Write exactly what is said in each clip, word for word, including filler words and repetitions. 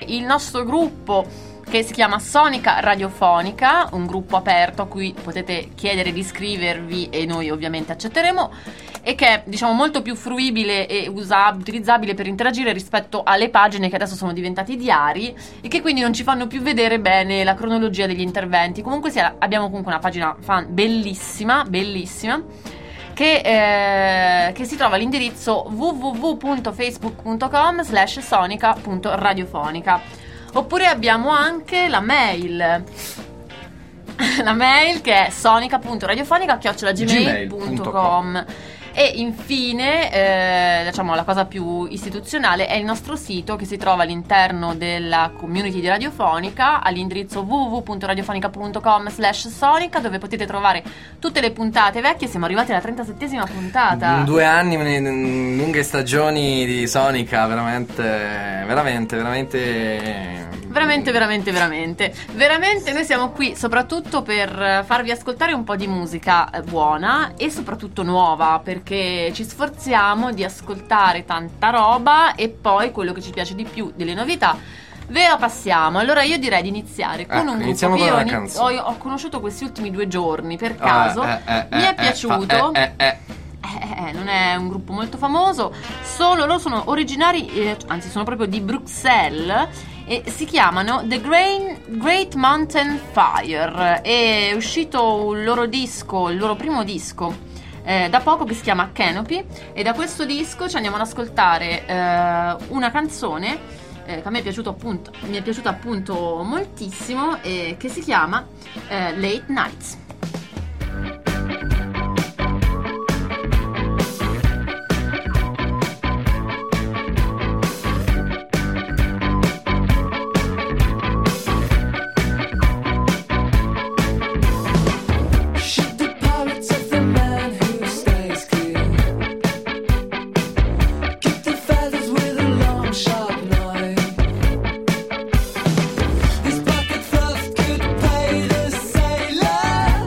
il nostro gruppo che si chiama Sonica Radiofonica, un gruppo aperto a cui potete chiedere di iscrivervi e noi ovviamente accetteremo, e che è, diciamo, molto più fruibile e usab- utilizzabile per interagire rispetto alle pagine che adesso sono diventati diari e che quindi non ci fanno più vedere bene la cronologia degli interventi. Comunque sia, abbiamo comunque una pagina fan bellissima, bellissima, che, eh, che si trova all'indirizzo w w w punto facebook punto com slash sonica punto radiofonica. Oppure abbiamo anche la mail la mail che è sonica punto radiofonica chiocciola gmail punto com. E infine, eh, diciamo la cosa più istituzionale, è il nostro sito che si trova all'interno della community di Radiofonica all'indirizzo w w w punto radiofonica punto com slash sonica, dove potete trovare tutte le puntate vecchie. Siamo arrivati alla trentasettesima puntata. Due anni, lunghe stagioni di Sonica, veramente, veramente, veramente... Veramente, veramente, veramente. Veramente noi siamo qui soprattutto per farvi ascoltare un po' di musica buona e soprattutto nuova, perché ci sforziamo di ascoltare tanta roba e poi quello che ci piace di più delle novità ve la passiamo. Allora io direi di iniziare con ecco, un iniziamo gruppo con che una io canzone. ho, ho conosciuto questi ultimi due giorni per caso, ah, eh, eh, mi è eh, piaciuto. eh, eh, eh. Eh, non è un gruppo molto famoso, sono, loro sono originari, eh, anzi sono proprio di Bruxelles, e si chiamano The Grain, Great Mountain Fire. È uscito il loro disco, il loro primo disco eh, da poco, che si chiama Canopy, e da questo disco ci andiamo ad ascoltare eh, una canzone eh, che a me è piaciuto appunto, mi è piaciuta appunto moltissimo, e che si chiama eh, Late Nights. This pocket fluff could pay the sailor.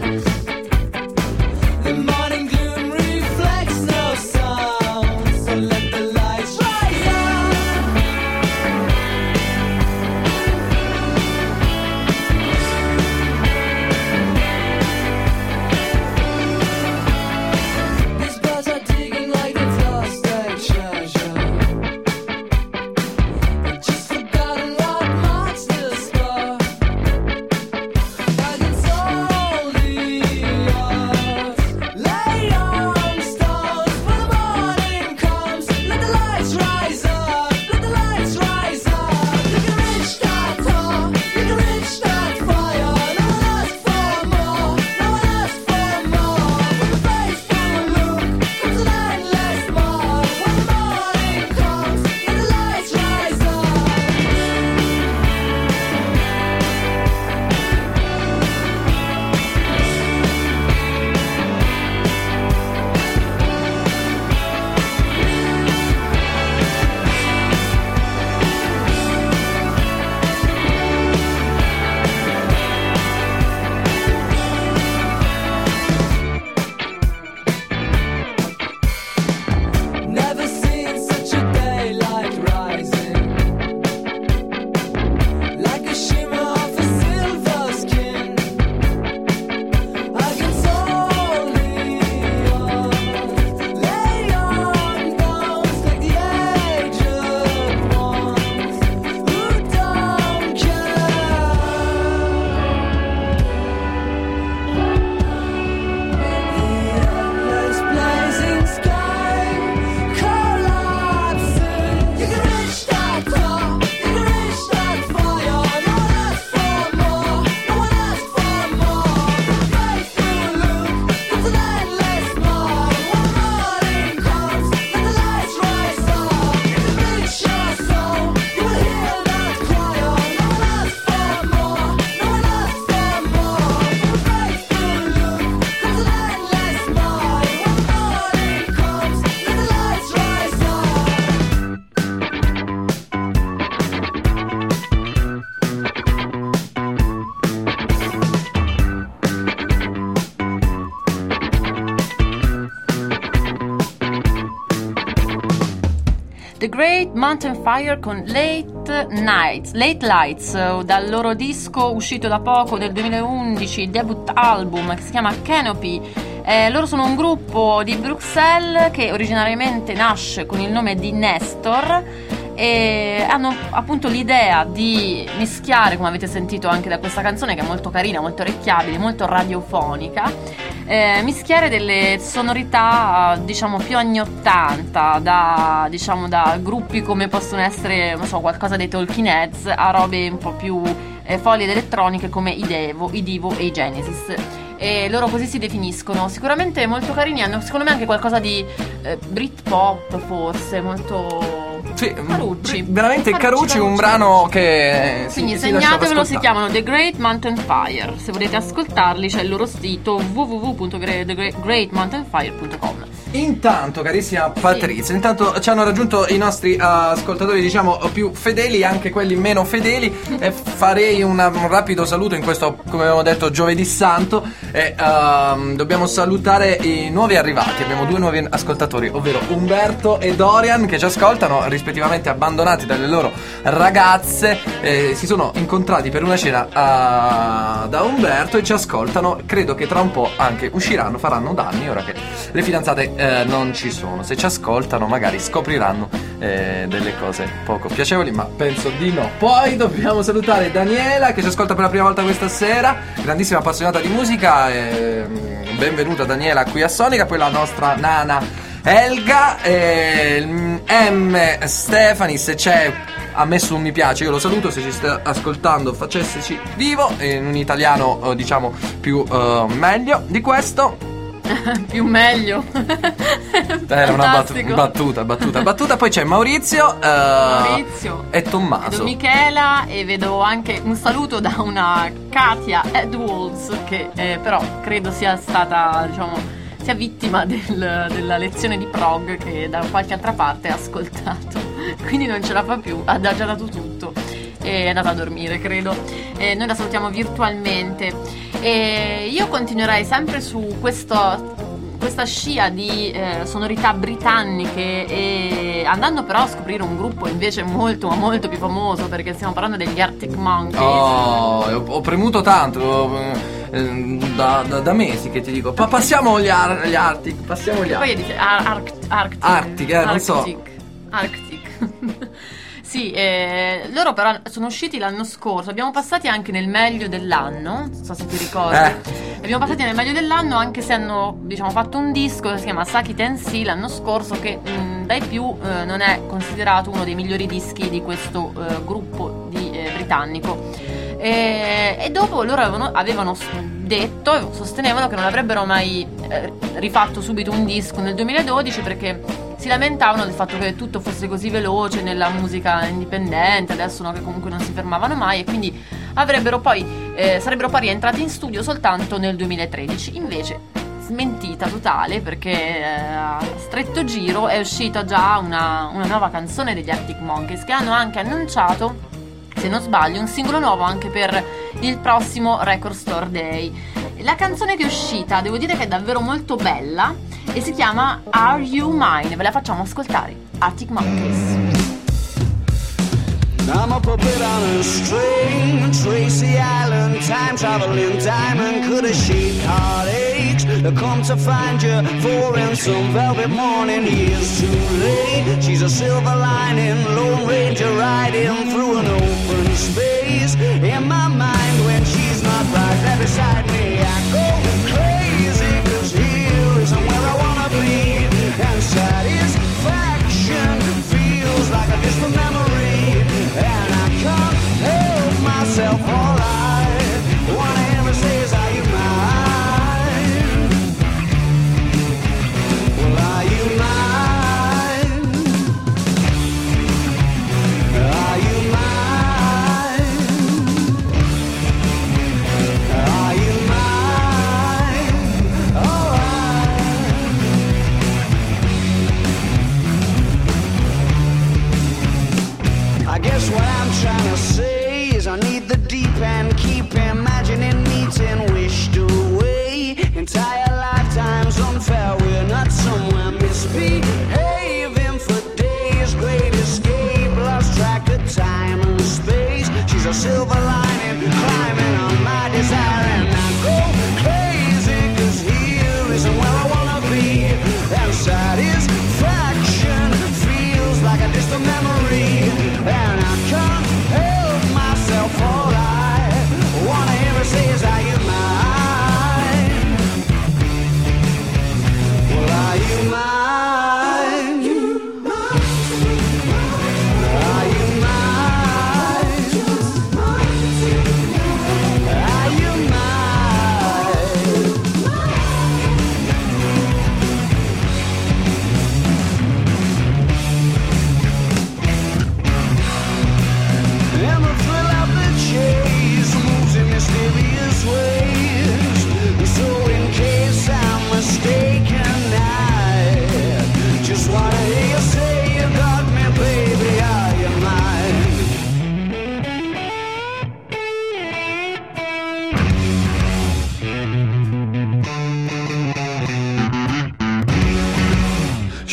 The Great Mountain Fire con Late Nights, Late Lights, dal loro disco uscito da poco del duemilaundici, il debut album che si chiama Canopy. Eh, loro sono un gruppo di Bruxelles che originariamente nasce con il nome di Nestor e hanno appunto l'idea di mischiare, come avete sentito anche da questa canzone che è molto carina, molto orecchiabile, molto radiofonica, eh, mischiare delle sonorità diciamo più anni ottanta, da, diciamo, da gruppi come possono essere, non so, qualcosa dei Talking Heads a robe un po' più eh, folli ed elettroniche come i Devo, i Divo e i Genesis. E loro così si definiscono, sicuramente molto carini, hanno secondo me anche qualcosa di eh, Britpop forse, molto sì, Carucci, veramente Carucci, Carucci, un Carucci. brano che quindi si, si lasciava segnatevelo, si ascoltare. chiamano The Great Mountain Fire. Se volete ascoltarli c'è il loro sito w w w punto the great mountain fire punto com. Intanto, carissima Patrizia, sì. intanto ci hanno raggiunto i nostri uh, ascoltatori, diciamo, più fedeli, anche quelli meno fedeli. E farei una, un rapido saluto in questo, come abbiamo detto, giovedì santo. E uh, dobbiamo salutare i nuovi arrivati. Abbiamo due nuovi ascoltatori, ovvero Umberto e Dorian, che ci ascoltano, rispettivamente abbandonati dalle loro ragazze. Eh, si sono incontrati per una cena uh, da Umberto e ci ascoltano. Credo che tra un po' anche usciranno, faranno danni ora che le fidanzate eh, non ci sono. Se ci ascoltano magari scopriranno eh, delle cose poco piacevoli, ma penso di no. Poi dobbiamo salutare Daniela, che ci ascolta per la prima volta questa sera, grandissima appassionata di musica. eh, benvenuta Daniela qui a Sonica. Poi la nostra nana Elga, e M Stefani, se c'è, ha messo un mi piace, io lo saluto, se ci sta ascoltando facesseci vivo, in un italiano diciamo più uh, meglio di questo. Più meglio. Era una bat- battuta, battuta, battuta. Poi c'è Maurizio, uh, Maurizio e Tommaso. Vedo Michela e vedo anche un saluto da una Katia Edwards, che eh, però credo sia stata, diciamo, sia vittima del, della lezione di prog che da qualche altra parte ha ascoltato, quindi non ce la fa più, ha già dato tutto e è andata a dormire, credo. E noi la salutiamo virtualmente. E io continuerei sempre su questo, questa scia di eh, sonorità britanniche, e andando però a scoprire un gruppo invece molto ma molto più famoso, perché stiamo parlando degli Arctic Monkeys. Oh, ho, ho premuto tanto eh, da, da, da mesi che ti dico, ma passiamo gli, ar- gli Arctic, passiamo gli Arctic. Poi dice Ar- Arct- Arctic, Arctic, eh, non so. Arctic, Arctic. Sì, eh, loro però sono usciti l'anno scorso, abbiamo passati anche nel meglio dell'anno, non so se ti ricordi, eh. abbiamo passati nel meglio dell'anno anche se hanno, diciamo, fatto un disco che si chiama Suck It and See l'anno scorso, che mh, dai più eh, non è considerato uno dei migliori dischi di questo eh, gruppo di, eh, britannico. E, e dopo loro avevano, avevano detto, sostenevano che non avrebbero mai eh, rifatto subito un disco nel duemiladodici, perché si lamentavano del fatto che tutto fosse così veloce nella musica indipendente, adesso no, che comunque non si fermavano mai, e quindi avrebbero poi eh, sarebbero poi rientrati in studio soltanto nel duemilatredici. Invece smentita totale, perché eh, a stretto giro è uscita già una, una nuova canzone degli Arctic Monkeys, che hanno anche annunciato, se non sbaglio, un singolo nuovo anche per il prossimo Record Store Day. La canzone che è uscita, devo dire che è davvero molto bella e si chiama Are You Mine? Ve la facciamo ascoltare. Arctic Monkeys. I'm a puppet on a string, Tracy Island, time traveling diamond. Could a sheep heartaches come to find you for in some velvet morning? Years too late, she's a silver lining, Lone Ranger riding through an open space. In my mind when she's not right there beside me, I go crazy, cause here isn't where I wanna be. And satisfaction feels like a distant memory, and I can't help myself. All I wanna hear is say is, are you mine? Well, are you mine? Are you mine? Are you mine?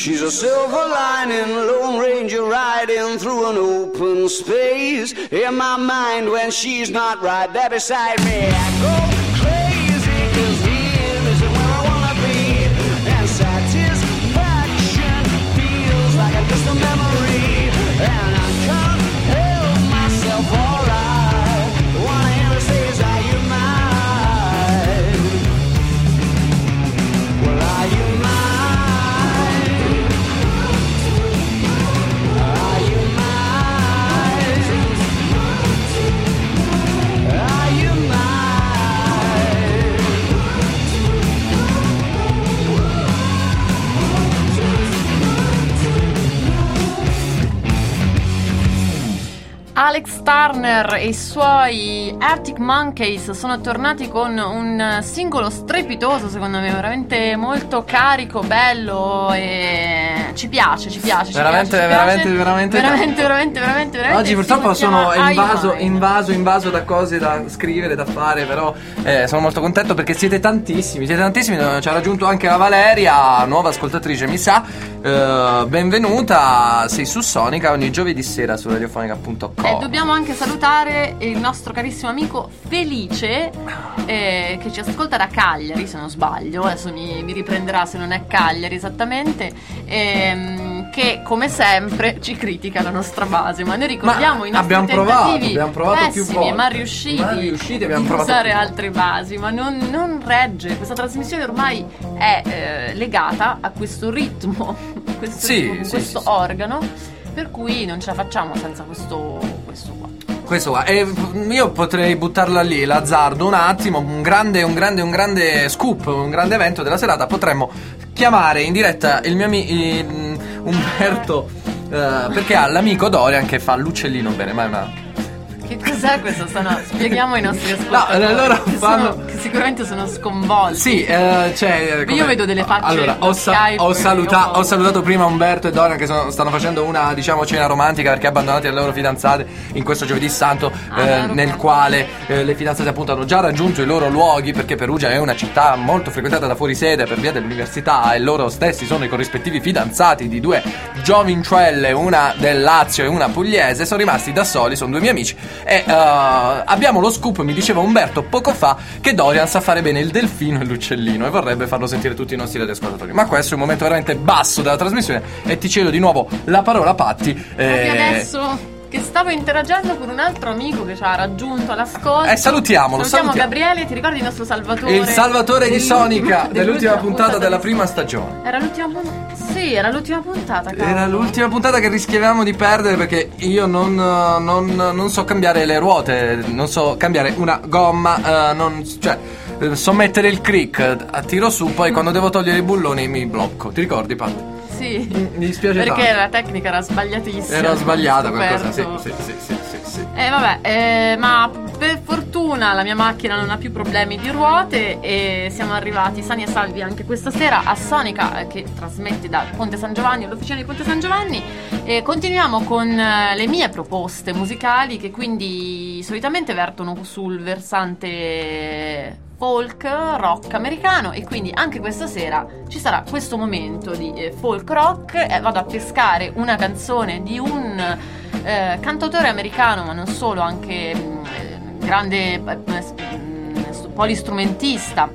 She's a silver lining, Lone Ranger riding through an open space. In my mind when she's not right there beside me, I go crazy, 'cause here is where I wanna be. And satisfaction feels like a distant memory. And I can't help myself, alright. Wanna hear her say, is are you mine? Well, are you mine? Alex Turner e i suoi Arctic Monkeys sono tornati con un singolo strepitoso, secondo me, veramente molto carico, bello e ci piace, ci piace, ci veramente, piace, ci veramente, piace. veramente, veramente, veramente, veramente, veramente. Oggi purtroppo sono invaso, Ai invaso, invaso da cose da scrivere, da fare, però eh, sono molto contento perché siete tantissimi, siete tantissimi. Ci ha raggiunto anche la Valeria, nuova ascoltatrice, mi sa. Uh, benvenuta, sei su Sonica ogni giovedì sera su radiofonica punto com. E dobbiamo anche salutare il nostro carissimo amico Felice, eh, che ci ascolta da Cagliari, se non sbaglio, adesso mi, mi riprenderà se non è Cagliari esattamente, ehm, che come sempre ci critica la nostra base, ma noi ricordiamo ma i nostri abbiamo tentativi provato, abbiamo provato pessimi più volte, ma riusciti, ma riusciti abbiamo di provato usare più. altre basi, ma non, non regge. Questa trasmissione ormai è eh, legata a questo ritmo, questo, sì, ritmo, sì, questo sì, organo, per cui non ce la facciamo senza questo, questo qua. Questo qua. E io potrei buttarla lì, l'azzardo un attimo, un grande, un grande, un grande scoop, un grande evento della serata. Potremmo chiamare in diretta il mio amico Umberto, uh, perché ha l'amico Dorian che fa l'uccellino bene, ma è una... Che cos'è questo? Sono... Spieghiamo ai nostri ascoltatori. No, allora che, fanno... sono, che sicuramente sono sconvolti. Sì, eh, cioè come... io vedo delle facce. Allora, ho, sa- ho, saluta- ho salutato prima Umberto e Dorian che sono, stanno facendo una, diciamo, cena romantica perché abbandonati le loro fidanzate in questo giovedì santo, ah, eh, nel quale eh, le fidanzate appunto hanno già raggiunto i loro luoghi, perché Perugia è una città molto frequentata da fuori sede per via dell'università e loro stessi sono i corrispettivi fidanzati di due giovincelle, una del Lazio e una pugliese. Sono rimasti da soli, sono due miei amici e uh, abbiamo lo scoop, mi diceva Umberto poco fa, che Dorian sa fare bene il delfino e l'uccellino e vorrebbe farlo sentire tutti i nostri radioascoltatori. Ma questo è un momento veramente basso della trasmissione e ti cedo di nuovo la parola, Patti. E adesso che stavo interagendo con un altro amico che ci ha raggiunto all'ascolto. Eh, salutiamolo, salutiamo salutiamo Gabriele, ti ricordi il nostro Salvatore? Il Salvatore di Sonica, dell'ultima, dell'ultima puntata della di... prima stagione. Era l'ultima puntata? Sì, era l'ultima puntata, cavolo. Era l'ultima puntata che rischiavamo di perdere perché io non, non, non so cambiare le ruote, non so cambiare una gomma, uh, non, cioè so mettere il crick, tiro su, poi quando devo togliere i bulloni mi blocco. Ti ricordi, Pat? Sì, mi dispiace perché tanto. La tecnica era sbagliatissima. Era sbagliata qualcosa, sì, sì, sì, sì, sì, sì. Eh vabbè, eh, ma per fortuna la mia macchina non ha più problemi di ruote e siamo arrivati sani e salvi anche questa sera a Sonica, eh, che trasmette da Ponte San Giovanni, l'officina di Ponte San Giovanni, e continuiamo con eh, le mie proposte musicali che quindi solitamente vertono sul versante folk rock americano e quindi anche questa sera ci sarà questo momento di eh, folk rock e vado a pescare una canzone di un eh, cantautore americano, ma non solo, anche mh, grande mh, polistrumentista,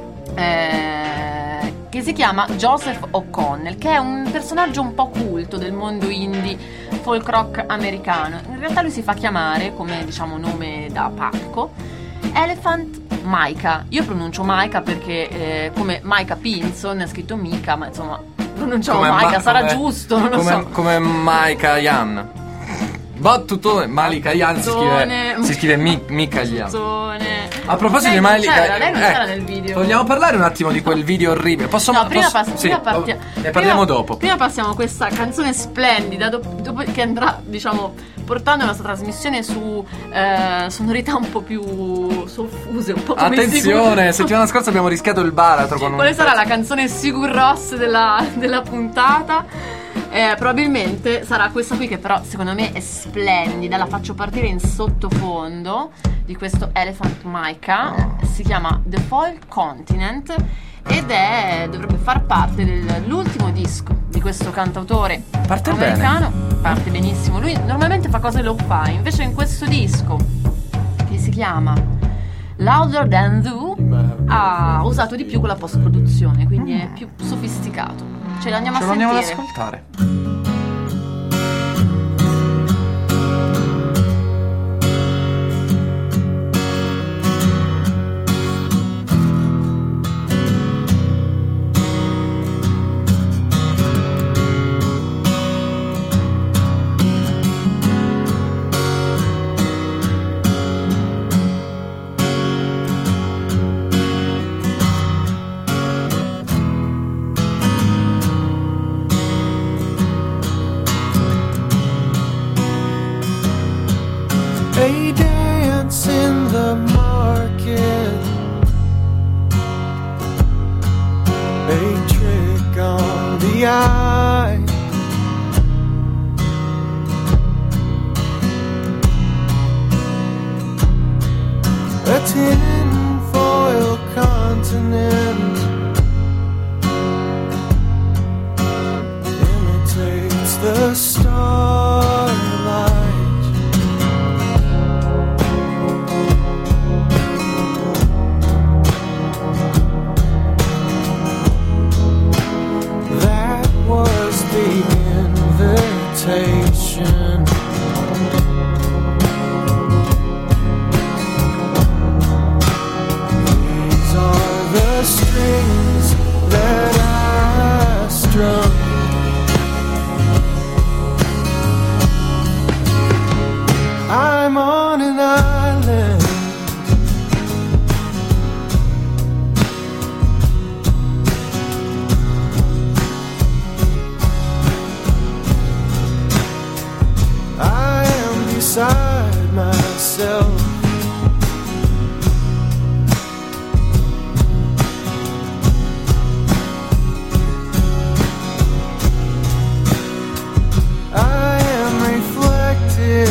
eh, che si chiama Joseph O'Connell, che è un personaggio un po' culto del mondo indie folk rock americano. In realtà lui si fa chiamare, come diciamo nome da parco, Elephant Micah. Io pronuncio Micah perché eh, come Micah Pinson è scritto Mica, ma insomma pronunciamo come Micah, ma- sarà come, giusto, non lo come, so. Come Micah Yan. Battutone, Malika Yan si scrive, si scrive Mi, Mika Yan. A proposito lei di Malika, c'era, lei non eh, c'era nel video. Vogliamo parlare un attimo di quel video orribile? Posso, no, prima, posso, pass- sì, prima partia- ne parliamo prima, dopo. Prima passiamo a questa canzone splendida dopo, dopo che andrà, diciamo, portando la nostra trasmissione su eh, sonorità un po' più soffuse, un po' come attenzione, Sigur... settimana scorsa abbiamo rischiato il baratro con quale un sarà pezzo. la canzone Sigur Rós della, della puntata? Eh, probabilmente sarà questa qui, che però secondo me è splendida. La faccio partire in sottofondo di questo Elephant Micah. Oh. Si chiama The Folk Continent ed è dovrebbe far parte dell'ultimo disco di questo cantautore Parte americano. bene. Parte benissimo. Lui normalmente fa cose low fi, invece in questo disco che si chiama Louder Than Thou ha usato di più con la post produzione, quindi è più sofisticato. Ce l'andiamo Ce a lo andiamo ad sentire. ascoltare. A dance in the market, a trick on the eye, a tin foil continent imitates the starlight. Invitation. These are the strings that I strum. I'm on an island. Beside myself, I am reflected.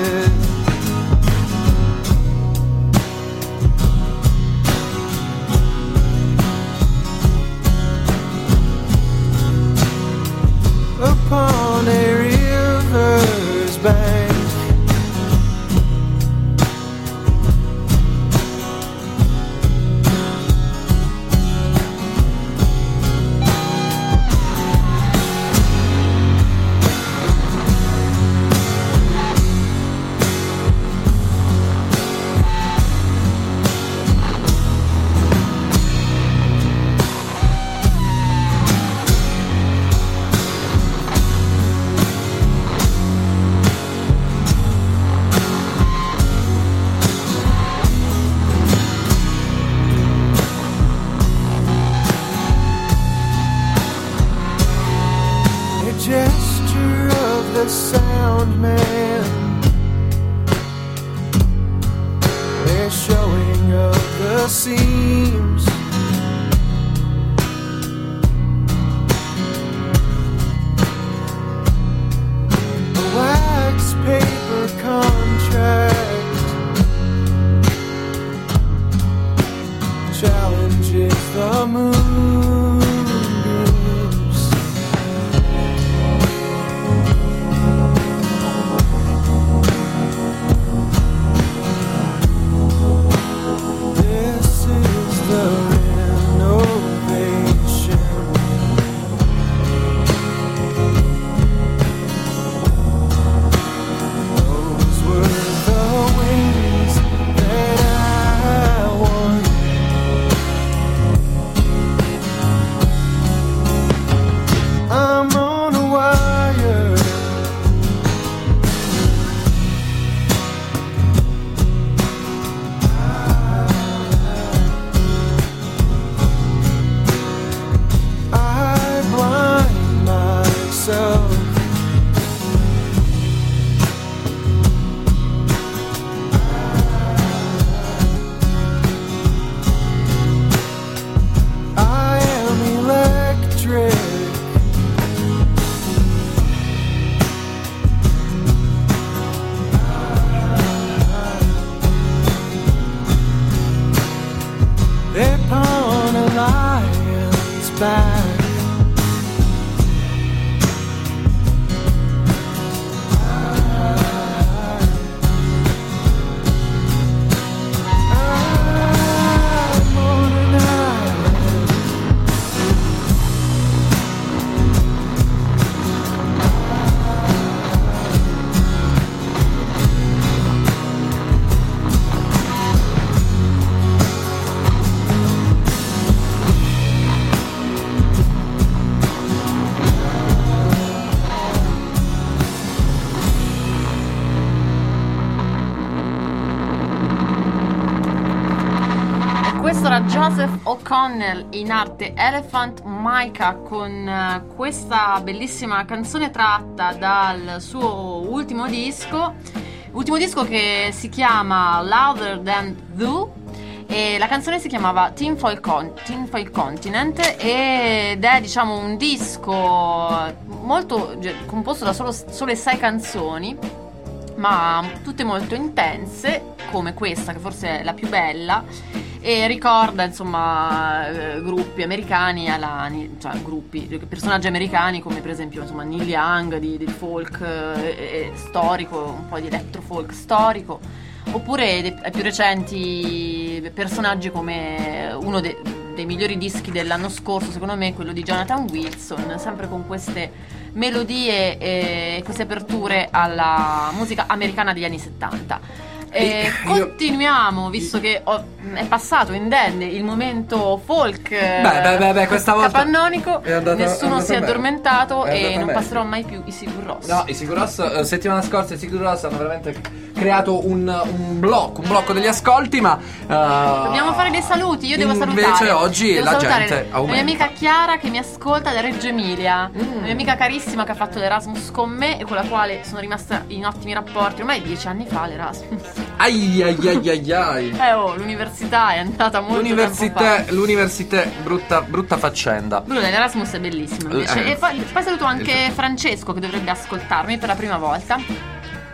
Upon a river's bank. Gesture of the sound man, a showing of the seams, a wax paper contract challenges the moon. The Joseph O'Connell, in arte Elephant Micah, con uh, questa bellissima canzone tratta dal suo ultimo disco, ultimo disco che si chiama Louder Than Thou, e la canzone si chiamava Tinfoil, Con- Tinfoil Continent, ed è, diciamo, un disco molto composto da solo, sole sei canzoni, ma tutte molto intense, come questa che forse è la più bella, e ricorda, insomma, eh, gruppi americani alla, cioè gruppi, personaggi americani come per esempio, insomma, Neil Young di, di folk eh, storico, un po' di electro folk storico, oppure dei più recenti personaggi come uno de, dei migliori dischi dell'anno scorso, secondo me, quello di Jonathan Wilson, sempre con queste melodie e queste aperture alla musica americana degli anni settanta. E continuiamo, visto che ho, è passato indenne il momento folk beh, beh, beh, beh, questa volta capannonico, andata, nessuno si è bene. addormentato È e non bene. passerò mai più i Sigur Rós. No, i Sigur Rós, eh, settimana scorsa i Sigur Rós hanno veramente creato un, un blocco, un blocco degli ascolti, ma uh, dobbiamo fare dei saluti, io devo salutare. Invece oggi devo la salutare gente la aumenta. mia amica Chiara che mi ascolta da Reggio Emilia, Mm. la mia amica carissima che ha fatto l'Erasmus con me e con la quale sono rimasta in ottimi rapporti, ormai dieci anni fa l'Erasmus. Ai ai ai ai ai. Eh oh, l'università è andata molto L'università, tempo fa. l'università, brutta, brutta faccenda. Bruno, l'Erasmus è bellissimo invece. Eh. E poi, poi saluto anche Francesco che dovrebbe ascoltarmi per la prima volta.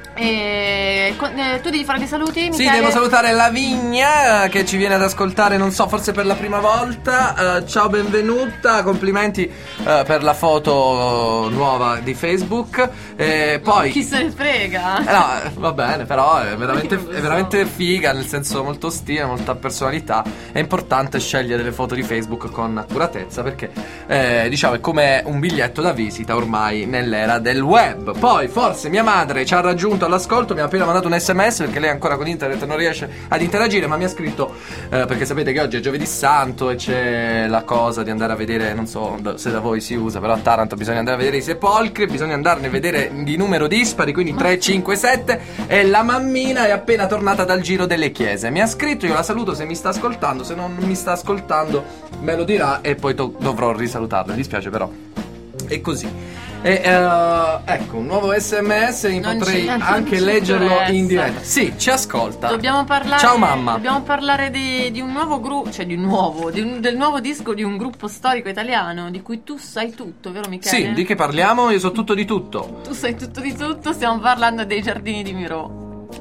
E con- eh, tu devi fare dei saluti? Sì, Michele? devo salutare Lavinia che ci viene ad ascoltare, non so, forse per la prima volta. Uh, ciao, benvenuta, complimenti uh, per la foto nuova di Facebook. E poi Chi se ne frega? Eh no, va bene, però è veramente, è veramente figa, nel senso molto stile, molta personalità. È importante scegliere le foto di Facebook con accuratezza perché, eh, diciamo, è come un biglietto da visita ormai nell'era del web. Poi forse mia madre ci ha raggiunto all'ascolto, mi ha appena mandato un sms perché lei ancora con internet non riesce ad interagire, ma mi ha scritto, eh, perché sapete che oggi è giovedì santo e c'è la cosa di andare a vedere, non so se da voi si usa, però a Taranto bisogna andare a vedere i sepolcri, bisogna andarne a vedere di numero dispari, quindi tre, cinque, sette, e la mammina è appena tornata dal giro delle chiese. Mi ha scritto, io la saluto se mi sta ascoltando, se non mi sta ascoltando me lo dirà e poi to- dovrò risalutarla, mi dispiace però è così. E uh, ecco, un nuovo sms, Non potrei ci- non anche ci leggerlo interessa. in diretta. Sì, ci ascolta. Dobbiamo parlare. Ciao mamma. Dobbiamo parlare di, di un nuovo gruppo, cioè di un nuovo, di un- del nuovo disco di un gruppo storico italiano di cui tu sai tutto, vero Michele? Sì, di che parliamo? Io so tutto di tutto. Tu sai tutto di tutto, stiamo parlando dei Giardini di Miro.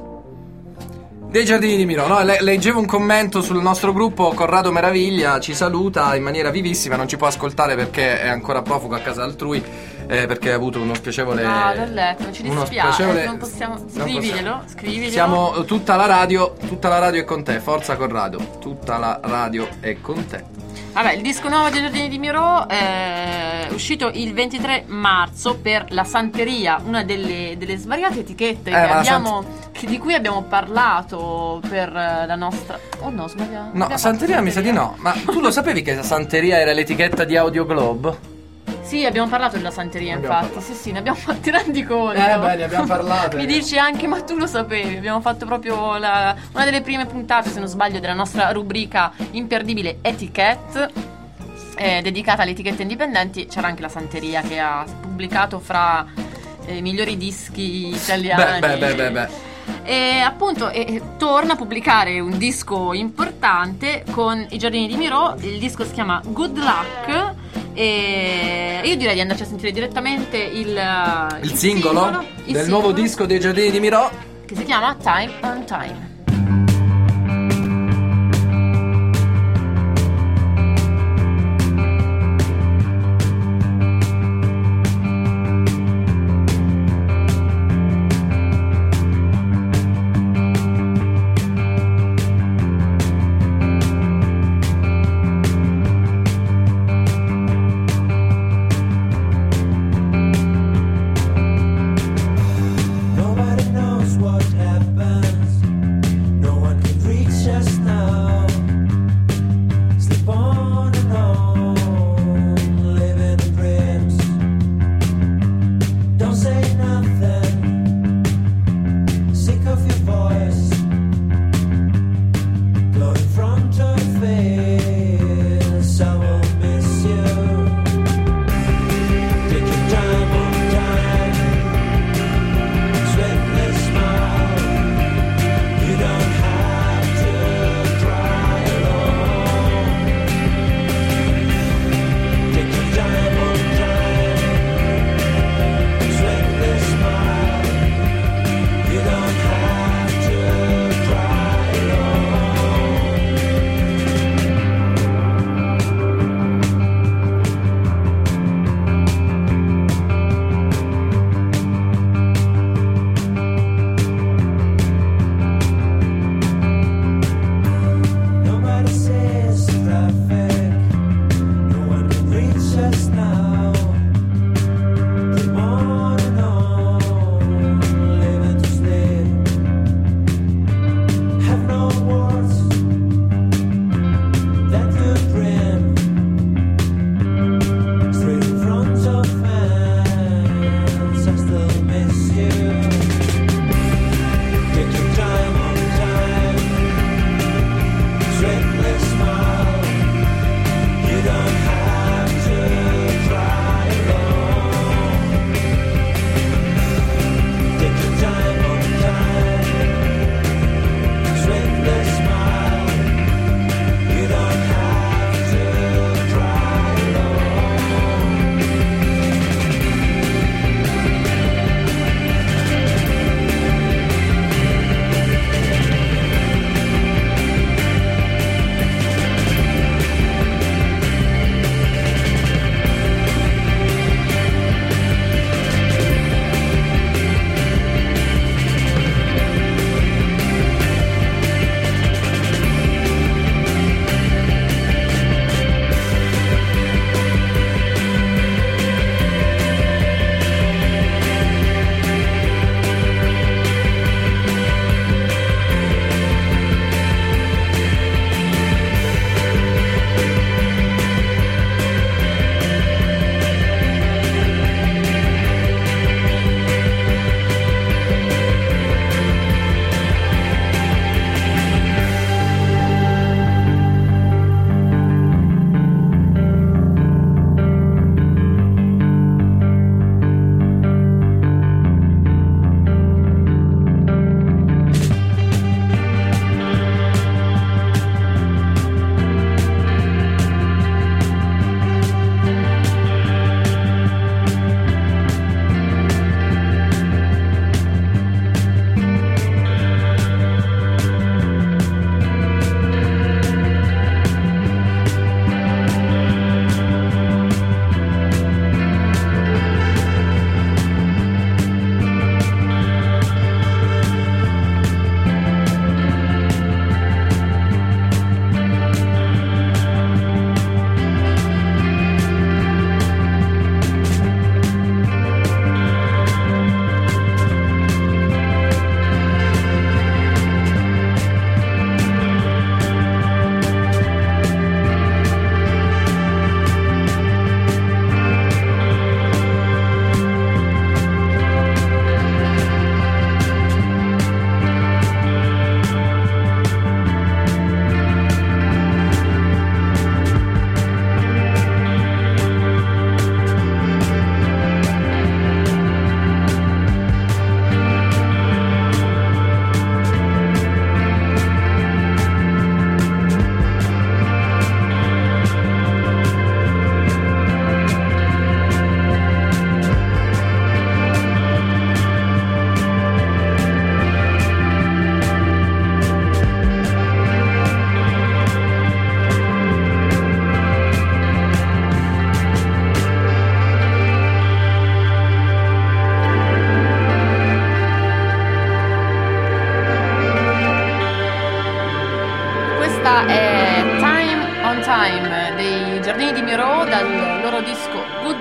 Dei Giardini di Miro, no? Le- leggevo un commento sul nostro gruppo, Corrado Meraviglia ci saluta in maniera vivissima, non ci può ascoltare perché è ancora profugo a casa altrui, eh, perché ha avuto uno spiacevole... Ah, l'ho letto, ci uno dispiace, spiacevole- non possiamo... non Scriviglielo, possiamo. scriviglielo. Siamo eh, tutta la radio, tutta la radio è con te, forza Corrado, tutta la radio è con te. Vabbè, il disco nuovo dei Giardini di Miro è uscito il ventitré marzo per la Santeria, una delle, delle svariate etichette Eh, che ma la abbiamo, che- di cui abbiamo parlato per eh, la nostra... Oh no, sbagliamo. No, Abbiamo Santeria fatto mi sa di no, ma tu lo sapevi che Santeria era l'etichetta di Audio Globe? Sì, abbiamo parlato della Santeria, Abbiamo infatti. parlato. Sì, sì, ne abbiamo fatti, rendi conto. Eh, beh, ne abbiamo parlato. Mi dici anche, ma tu lo sapevi. Abbiamo fatto proprio la- una delle prime puntate, se non sbaglio, della nostra rubrica imperdibile Etiquette, eh, dedicata alle etichette indipendenti. C'era anche la Santeria che ha pubblicato fra eh, i migliori dischi italiani. Beh, beh, beh, beh, beh. E appunto e, e torna a pubblicare un disco importante con i Giardini di Miro. Il disco si chiama Good Luck e io direi di andarci a sentire direttamente il, Il singolo il del singolo, nuovo disco dei Giardini di Miro. che si chiama Time on Time. Nobody knows what happens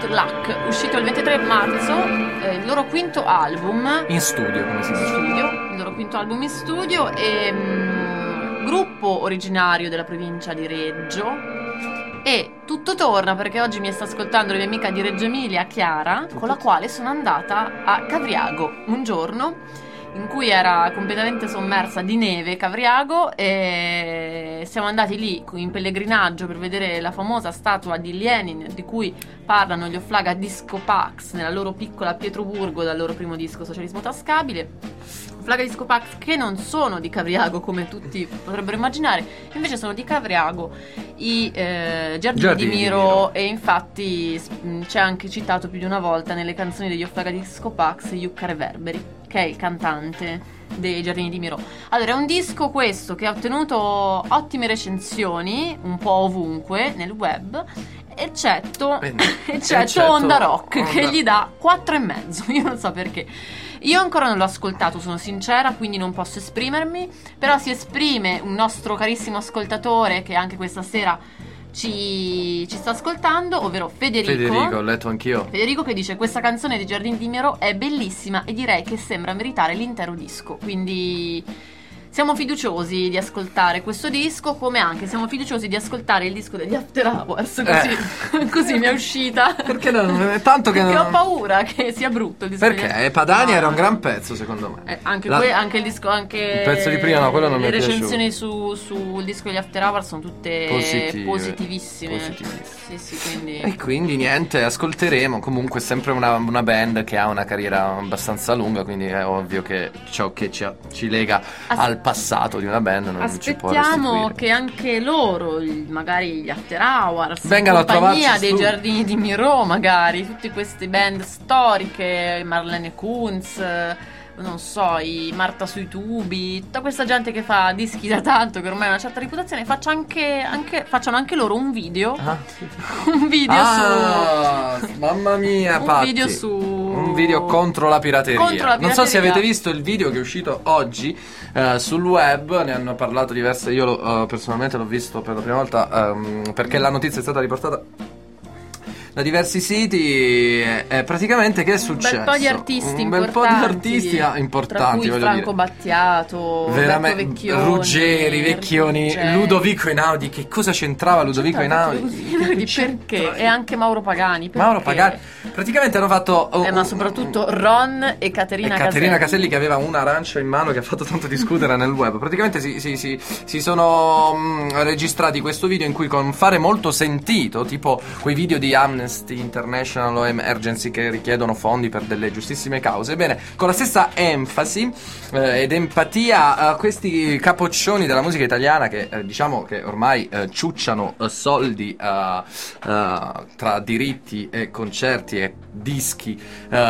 Luck, uscito il ventitré marzo, eh, il loro quinto album in studio, come si in dice. studio, il loro quinto album in studio e mh, gruppo originario della provincia di Reggio. E tutto torna perché oggi mi sta ascoltando la mia amica di Reggio Emilia, Chiara, con la quale sono andata a Cavriago un giorno in cui era completamente sommersa di neve Cavriago, e siamo andati lì in pellegrinaggio per vedere la famosa statua di Lenin di cui parlano gli Offlaga Disco Pax nella loro piccola Pietroburgo dal loro primo disco Socialismo Tascabile. Offlaga Disco Pax che non sono di Cavriago come tutti potrebbero immaginare, invece sono di Cavriago i eh, Giardini, Giardini di di Miro, Miro. e infatti mh, c'è anche citato più di una volta nelle canzoni degli Offlaga Disco Pax Jukka Reverberi, che è il cantante dei Giardini di Miro. Allora, è un disco questo che ha ottenuto ottime recensioni un po' ovunque nel web, eccetto, Bene. eccetto, Eccetto Onda Rock Onda. che gli dà quattro e mezzo. Io non so perché. Io ancora non l'ho ascoltato, sono sincera, quindi non posso esprimermi, però si esprime un nostro carissimo ascoltatore che anche questa sera ci, ci sta ascoltando, ovvero Federico. Federico, ho letto anch'io. Federico che dice: questa canzone di Giardini di Miro è bellissima e direi che sembra meritare l'intero disco. Quindi siamo fiduciosi di ascoltare questo disco, come anche siamo fiduciosi di ascoltare il disco degli After Hours. Così, Eh. così mi è uscita. Perché non è tanto che Perché non... ho paura che sia brutto il disco degli Perché After- Padania No, era un no. gran pezzo, secondo me. Eh, anche, La- que- anche il disco, anche Il pezzo di prima, no, quello non mi è le piaciuto. recensioni su- sul disco degli After Hours sono tutte Positive. positivissime. Positivissime. Sì, sì, quindi E quindi niente, ascolteremo. Comunque è sempre una, una band che ha una carriera abbastanza lunga, quindi è ovvio che ciò che ci, ci lega As- al passato di una band non ci può aspettiamo restituire. che anche loro, il- magari gli After Hours, Vengano a compagnia trovarci dei su- Giardini di Miro, magari tutte queste band storiche, Marlene Kunz, non so, i Marta sui tubi, tutta questa gente che fa dischi da tanto, che ormai ha una certa reputazione, faccia anche, anche, facciano anche loro un video, Ah, un video Ah, mamma mia, Un Patti. video su- un video contro la pirateria. Contro la Non so se pirateria. avete visto il video che è uscito oggi eh, sul web, ne hanno parlato diverse. Io lo, eh, personalmente l'ho visto per la prima volta ehm, perché la notizia è stata riportata da diversi siti. Eh, praticamente che è successo? Un bel po' di artisti un bel po' di importanti, artisti ah, importanti, tra cui voglio Franco dire. Battiato, Veramente, Roberto Vecchioni, Ruggeri, Vecchioni, Ruggeri. Ludovico Einaudi. Che cosa c'entrava Ludovico Einaudi? Einaudi perché? E anche Mauro Pagani perché? Mauro Pagani. Praticamente hanno fatto Eh, un- ma soprattutto Ron e Caterina e Caterina Caselli. Caselli che aveva un'arancia in mano che ha fatto tanto discutere nel web. Praticamente si, si, si, si sono mh, registrati questo video in cui, con fare molto sentito, tipo quei video di Amnesty International o Emergency che richiedono fondi per delle giustissime cause, ebbene, con la stessa enfasi eh, ed empatia, eh, questi capoccioni della musica italiana che eh, diciamo che ormai eh, ciucciano eh, soldi eh, eh, tra diritti e concerti e dischi,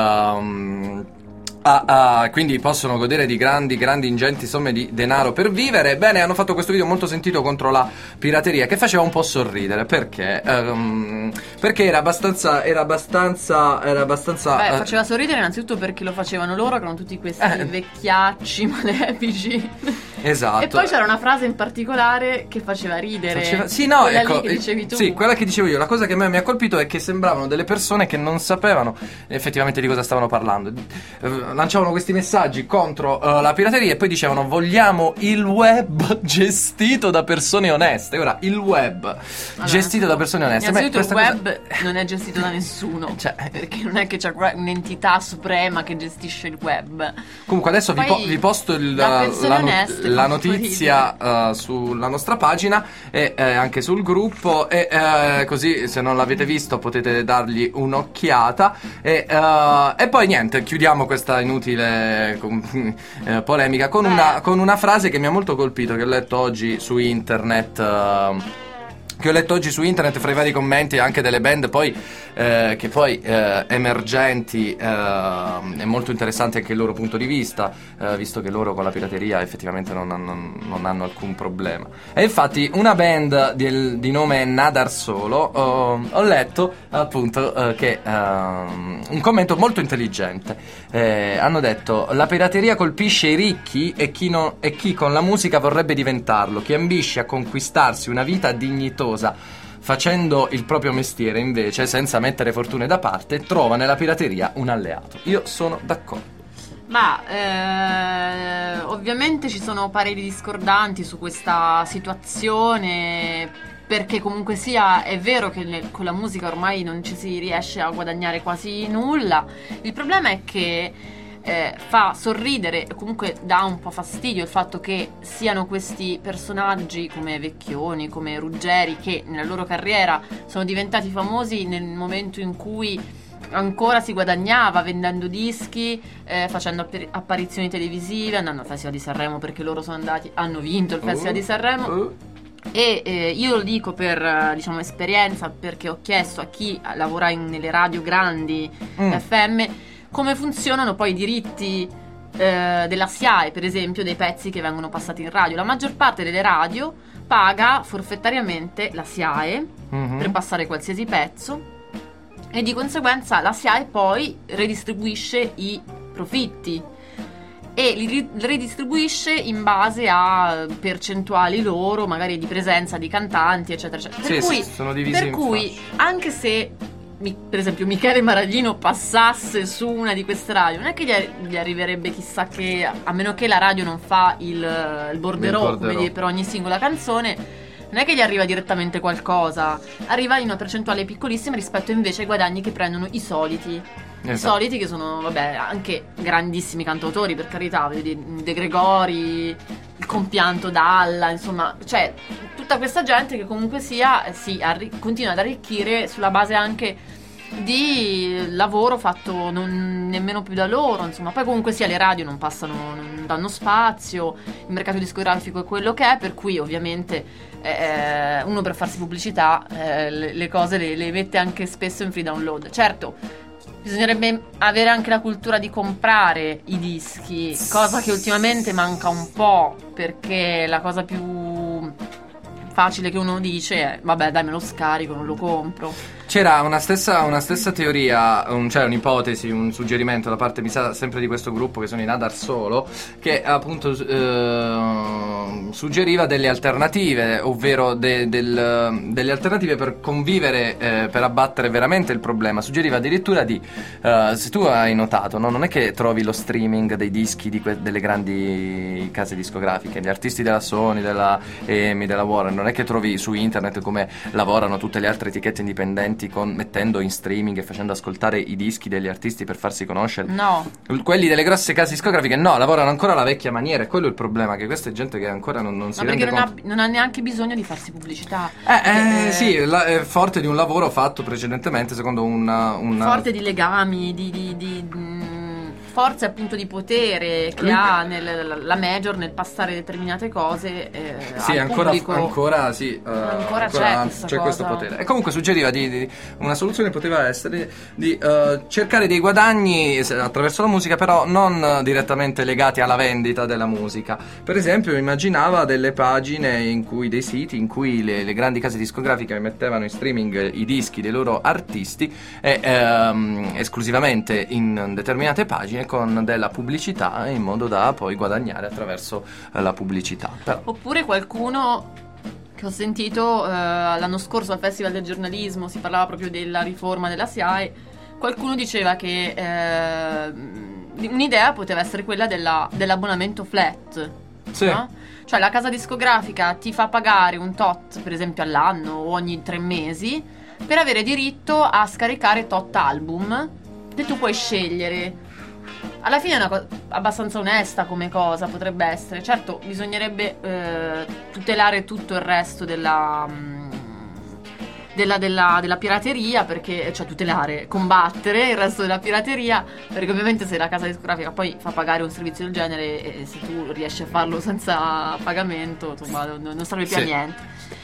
ehm, Ah, ah, quindi possono godere di grandi, grandi ingenti somme di denaro per vivere. Bene, hanno fatto questo video molto sentito contro la pirateria, che faceva un po' sorridere. Perché? Ehm, perché era abbastanza, era abbastanza, era abbastanza. Beh, eh, faceva sorridere innanzitutto perché lo facevano loro, che erano tutti questi Eh. vecchiacci malefici. Esatto. E poi c'era una frase in particolare che faceva ridere. Faceva- Sì, no, quella ecco, lì che dicevi tu. sì, quella che dicevo io. La cosa che a me mi ha colpito è che sembravano delle persone che non sapevano effettivamente di cosa stavano parlando. Eh, Lanciavano questi messaggi contro eh, la pirateria e poi dicevano: vogliamo il web gestito da persone oneste. Ora, il web Allora, gestito da persone oneste. Beh, Innanzitutto il questa web cosa- non è gestito da nessuno. Cioè, perché non è che c'è un'entità suprema che gestisce il web. Comunque adesso vi, Poi, po- vi posto il- da la, persone not- oneste, la fa un po' notizia eh, sulla nostra pagina e eh, anche sul gruppo, e eh, così se non l'avete visto potete dargli un'occhiata e, eh, e poi niente, chiudiamo questa inutile com- eh, polemica con Beh. una, con una frase che mi ha molto colpito, che ho letto oggi su internet. eh, che ho letto oggi su internet fra i vari commenti anche delle band poi eh, che poi eh, emergenti, eh, è molto interessante anche il loro punto di vista, eh, visto che loro con la pirateria effettivamente non hanno, non hanno alcun problema. E infatti una band di, di nome Nadar Solo, ho, ho letto appunto eh, che eh, un commento molto intelligente. Eh, hanno detto: la pirateria colpisce i ricchi e chi, non, e chi con la musica vorrebbe diventarlo, chi ambisce a conquistarsi una vita dignitosa facendo il proprio mestiere invece, senza mettere fortune da parte, trova nella pirateria un alleato. Io sono d'accordo. Ma eh, ovviamente ci sono pareri discordanti su questa situazione, perché comunque sia è vero che nel, con la musica ormai non ci si riesce a guadagnare quasi nulla. Il problema è che eh, fa sorridere e comunque dà un po' fastidio il fatto che siano questi personaggi come Vecchioni, come Ruggeri, che nella loro carriera sono diventati famosi nel momento in cui ancora si guadagnava vendendo dischi, eh, facendo app- apparizioni televisive, andando al Festival di Sanremo, perché loro sono andati, hanno vinto il Festival uh, di Sanremo. Uh. E eh, io lo dico per, diciamo, esperienza, perché ho chiesto a chi lavora in, nelle radio grandi mm. F M come funzionano poi i diritti eh, della S I A E, per esempio, dei pezzi che vengono passati in radio. La maggior parte delle radio paga forfettariamente la S I A E mm-hmm. per passare qualsiasi pezzo, e di conseguenza la S I A E poi redistribuisce i profitti e li ridistribuisce in base a percentuali loro, magari di presenza di cantanti, eccetera, eccetera. Per sì, cui, sì, sono divisi per in cui fasce. Anche se mi, per esempio Michele Maraglino passasse su una di queste radio, non è che gli, gli arriverebbe chissà che, a meno che la radio non fa il, il borderò, come dire, per ogni singola canzone, non è che gli arriva direttamente qualcosa, arriva in una percentuale piccolissima rispetto invece ai guadagni che prendono i soliti. Esatto. I soliti, che sono, vabbè, anche grandissimi cantautori, per carità, vedi De Gregori, il compianto Dalla, insomma, cioè tutta questa gente che comunque sia eh, sì, arri- continua ad arricchire sulla base anche di lavoro fatto non nemmeno più da loro, insomma. Poi comunque sia le radio non passano, non danno spazio, il mercato discografico è quello che è, per cui ovviamente eh, uno per farsi pubblicità eh, le, le cose le, le mette anche spesso in free download. Certo, bisognerebbe avere anche la cultura di comprare i dischi, cosa che ultimamente manca un po', perché la cosa più facile che uno dice è vabbè dai, me lo scarico, non lo compro. C'era una stessa, una stessa teoria, un, cioè un'ipotesi, un suggerimento da parte, mi sa, sempre di questo gruppo che sono i Nadar Solo, che appunto eh, suggeriva delle alternative, ovvero de, del, delle alternative per convivere, eh, per abbattere veramente il problema. Suggeriva addirittura di, eh, se tu hai notato, no? Non è che trovi lo streaming dei dischi di que- delle grandi case discografiche, gli artisti della Sony, della E M I, della Warner, non è che trovi su internet come lavorano tutte le altre etichette indipendenti, con, mettendo in streaming e facendo ascoltare i dischi degli artisti per farsi conoscere. No. Quelli delle grosse case discografiche no, lavorano ancora alla vecchia maniera, e quello è il problema, che questa è gente che ancora non, non si Ma rende perché non conto. ha, non ha neanche bisogno di farsi pubblicità. Eh, eh, Eh, sì, la, è forte di un lavoro fatto precedentemente secondo una... una... forte di legami, di, di, di mh, forze appunto di potere che Lui- ha nel, la major nel passare determinate cose eh, Sì, al ancora, pubblico. ancora sì, eh, Ancora c'è questa c'è questo cosa. potere. E comunque suggeriva di, di una soluzione poteva essere di eh, cercare dei guadagni se- attraverso la musica, però non eh, direttamente legati alla vendita della musica. Per esempio, immaginava delle pagine in cui, dei siti in cui le, le grandi case discografiche mettevano in streaming i dischi dei loro artisti e ehm, esclusivamente in determinate pagine con della pubblicità, in modo da poi guadagnare attraverso eh, la pubblicità. Però Oppure qualcuno che ho sentito eh, l'anno scorso al Festival del Giornalismo, si parlava proprio della riforma della S I A E, qualcuno diceva che eh, un'idea poteva essere quella della, dell'abbonamento flat, sì. no? Cioè la casa discografica ti fa pagare un tot, per esempio all'anno o ogni tre mesi, per avere diritto a scaricare tot album che tu puoi scegliere. Alla fine è una cosa abbastanza onesta come cosa, potrebbe essere. Certo, bisognerebbe eh, tutelare tutto il resto della, mh, della, della, della pirateria, perché, cioè tutelare, combattere il resto della pirateria, perché ovviamente se la casa discografica poi fa pagare un servizio del genere, e se tu riesci a farlo senza pagamento, insomma, non, non serve più Sì. a niente.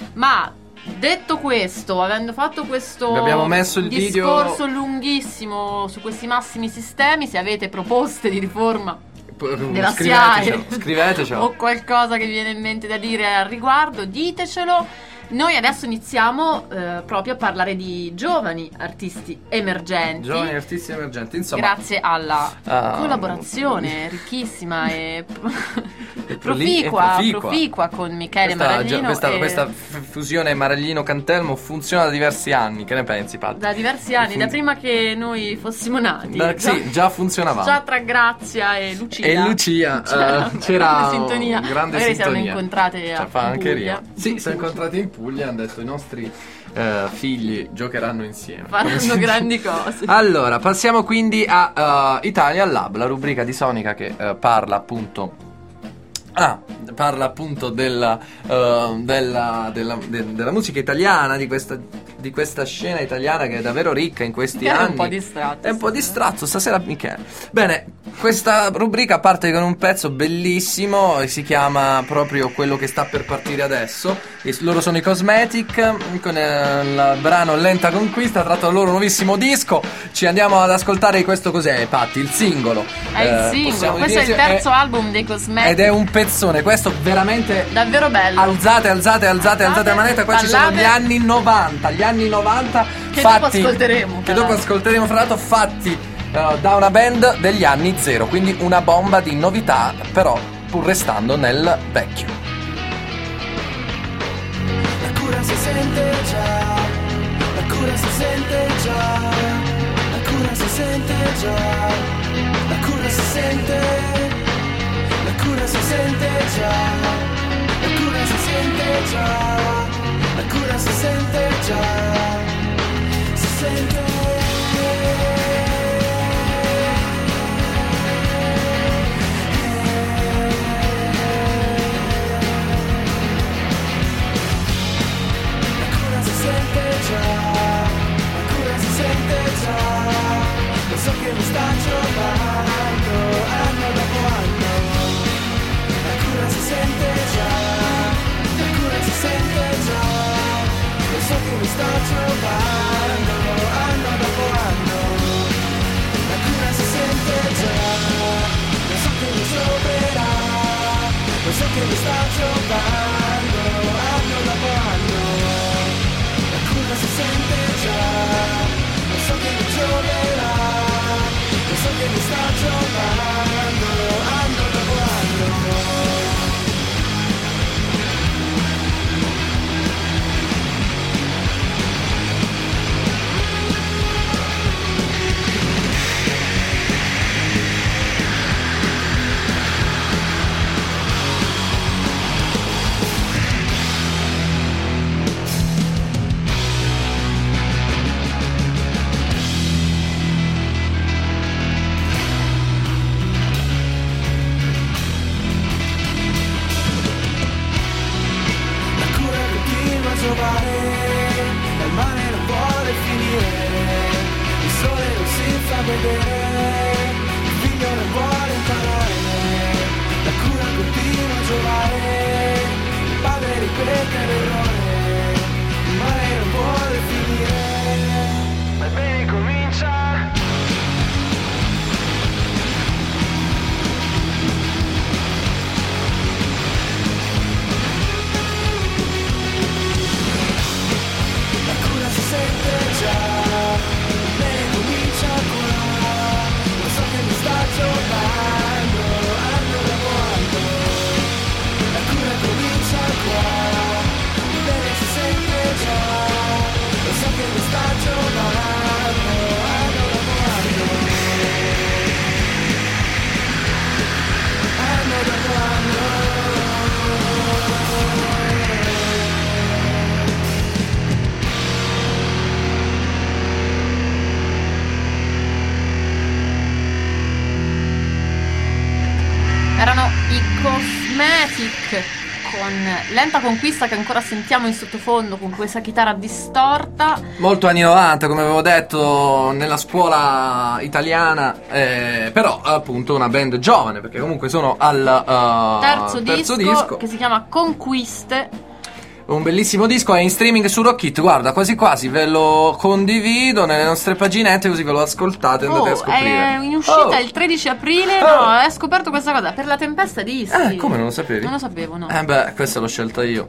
Ma detto questo, avendo fatto questo Vi abbiamo messo il discorso video- lunghissimo su questi massimi sistemi, se avete proposte di riforma della scrivetecelo, S I A E scrivetecelo. o qualcosa che vi viene in mente da dire al riguardo, ditecelo. Noi adesso iniziamo eh, proprio a parlare di giovani artisti emergenti. Giovani artisti emergenti, insomma. Grazie alla uh, collaborazione ricchissima e e proficua, proficua. proficua con Michele questa, Maraglino. Questa, e questa f- fusione Maraglino-Cantelmo funziona da diversi anni. Che ne pensi, Pat? Da diversi anni, Fun- da prima che noi fossimo nati. Da, già, sì, già funzionavamo. Già tra Grazia e Lucia. E Lucia c'era, uh, c'era grande sintonia. grande Magari sintonia. siamo incontrate Cioè, a fa anche Puglia. Rio. Sì, siamo incontrati in Puglia. Hanno detto i nostri uh, figli giocheranno insieme. Faranno grandi cose. Allora, passiamo quindi a uh, Italian Lab, la rubrica di Sonica che uh, parla appunto. Ah, parla appunto della, uh, della, della, de, della musica italiana, di questa, di questa scena italiana che è davvero ricca in questi Michele anni. è un po' distratto. È un po' distratto stasera, Michele. Bene, questa rubrica parte con un pezzo bellissimo, si chiama proprio quello che sta per partire adesso. E loro sono i Cosmetic, con eh, il brano Lenta Conquista, tratto dal loro nuovissimo disco. Ci andiamo ad ascoltare questo, cos'è, Patti? Il singolo. È il Eh, singolo, possiamo questo è il dire- terzo album dei Cosmetic. ed è un pezzone, questo veramente. Davvero bello. Alzate, alzate, alzate, alzate la manetta. Qua ci sono ballate. gli anni novanta. Gli anni novanta Che fatti, dopo ascolteremo, Che fra dopo l'altro. ascolteremo, fra l'altro, fatti uh, da una band degli anni zero. Quindi una bomba di novità, però pur restando nel vecchio. La cura si sente già, la cura si sente già, la cura si sente già, la cura si sente, la cura si sente già, la cura si sente già, la cura si sente già, si sente. So che mi sta giovando anno dopo anno. La cura si sente già, la cura si sente già. Lo so che mi sta giovando anno dopo anno. La cura si sente già, lo so che mi gioverà. Lo so che mi sta giovando anno dopo anno. La cura si sente già, lo so che mi gioverà. So che mi sta giovando anno dopo anno. Il mare non vuole finire, il sole non si fa vedere, il figlio non vuole imparare, la cura continua a giovare, il padre ripete l'errore, il mare non vuole finire, ma il bene comincia. Erano i Cosmetic con Lenta Conquista, che ancora sentiamo in sottofondo con questa chitarra distorta. Molto anni novanta, come avevo detto, nella scuola italiana, eh, però appunto una band giovane, perché comunque sono al uh, Terzo, terzo disco, disco. che si chiama Conquiste. Un bellissimo disco, è in streaming su Rockit, guarda, quasi quasi ve lo condivido nelle nostre paginette, così ve lo ascoltate e andate a Oh, scoprire. è in uscita Oh. il tredici aprile. Oh. No, hai scoperto questa cosa per la Tempesta Dischi. Eh, come non lo sapevi? Non lo sapevo, no. Eh beh, questa l'ho scelta io.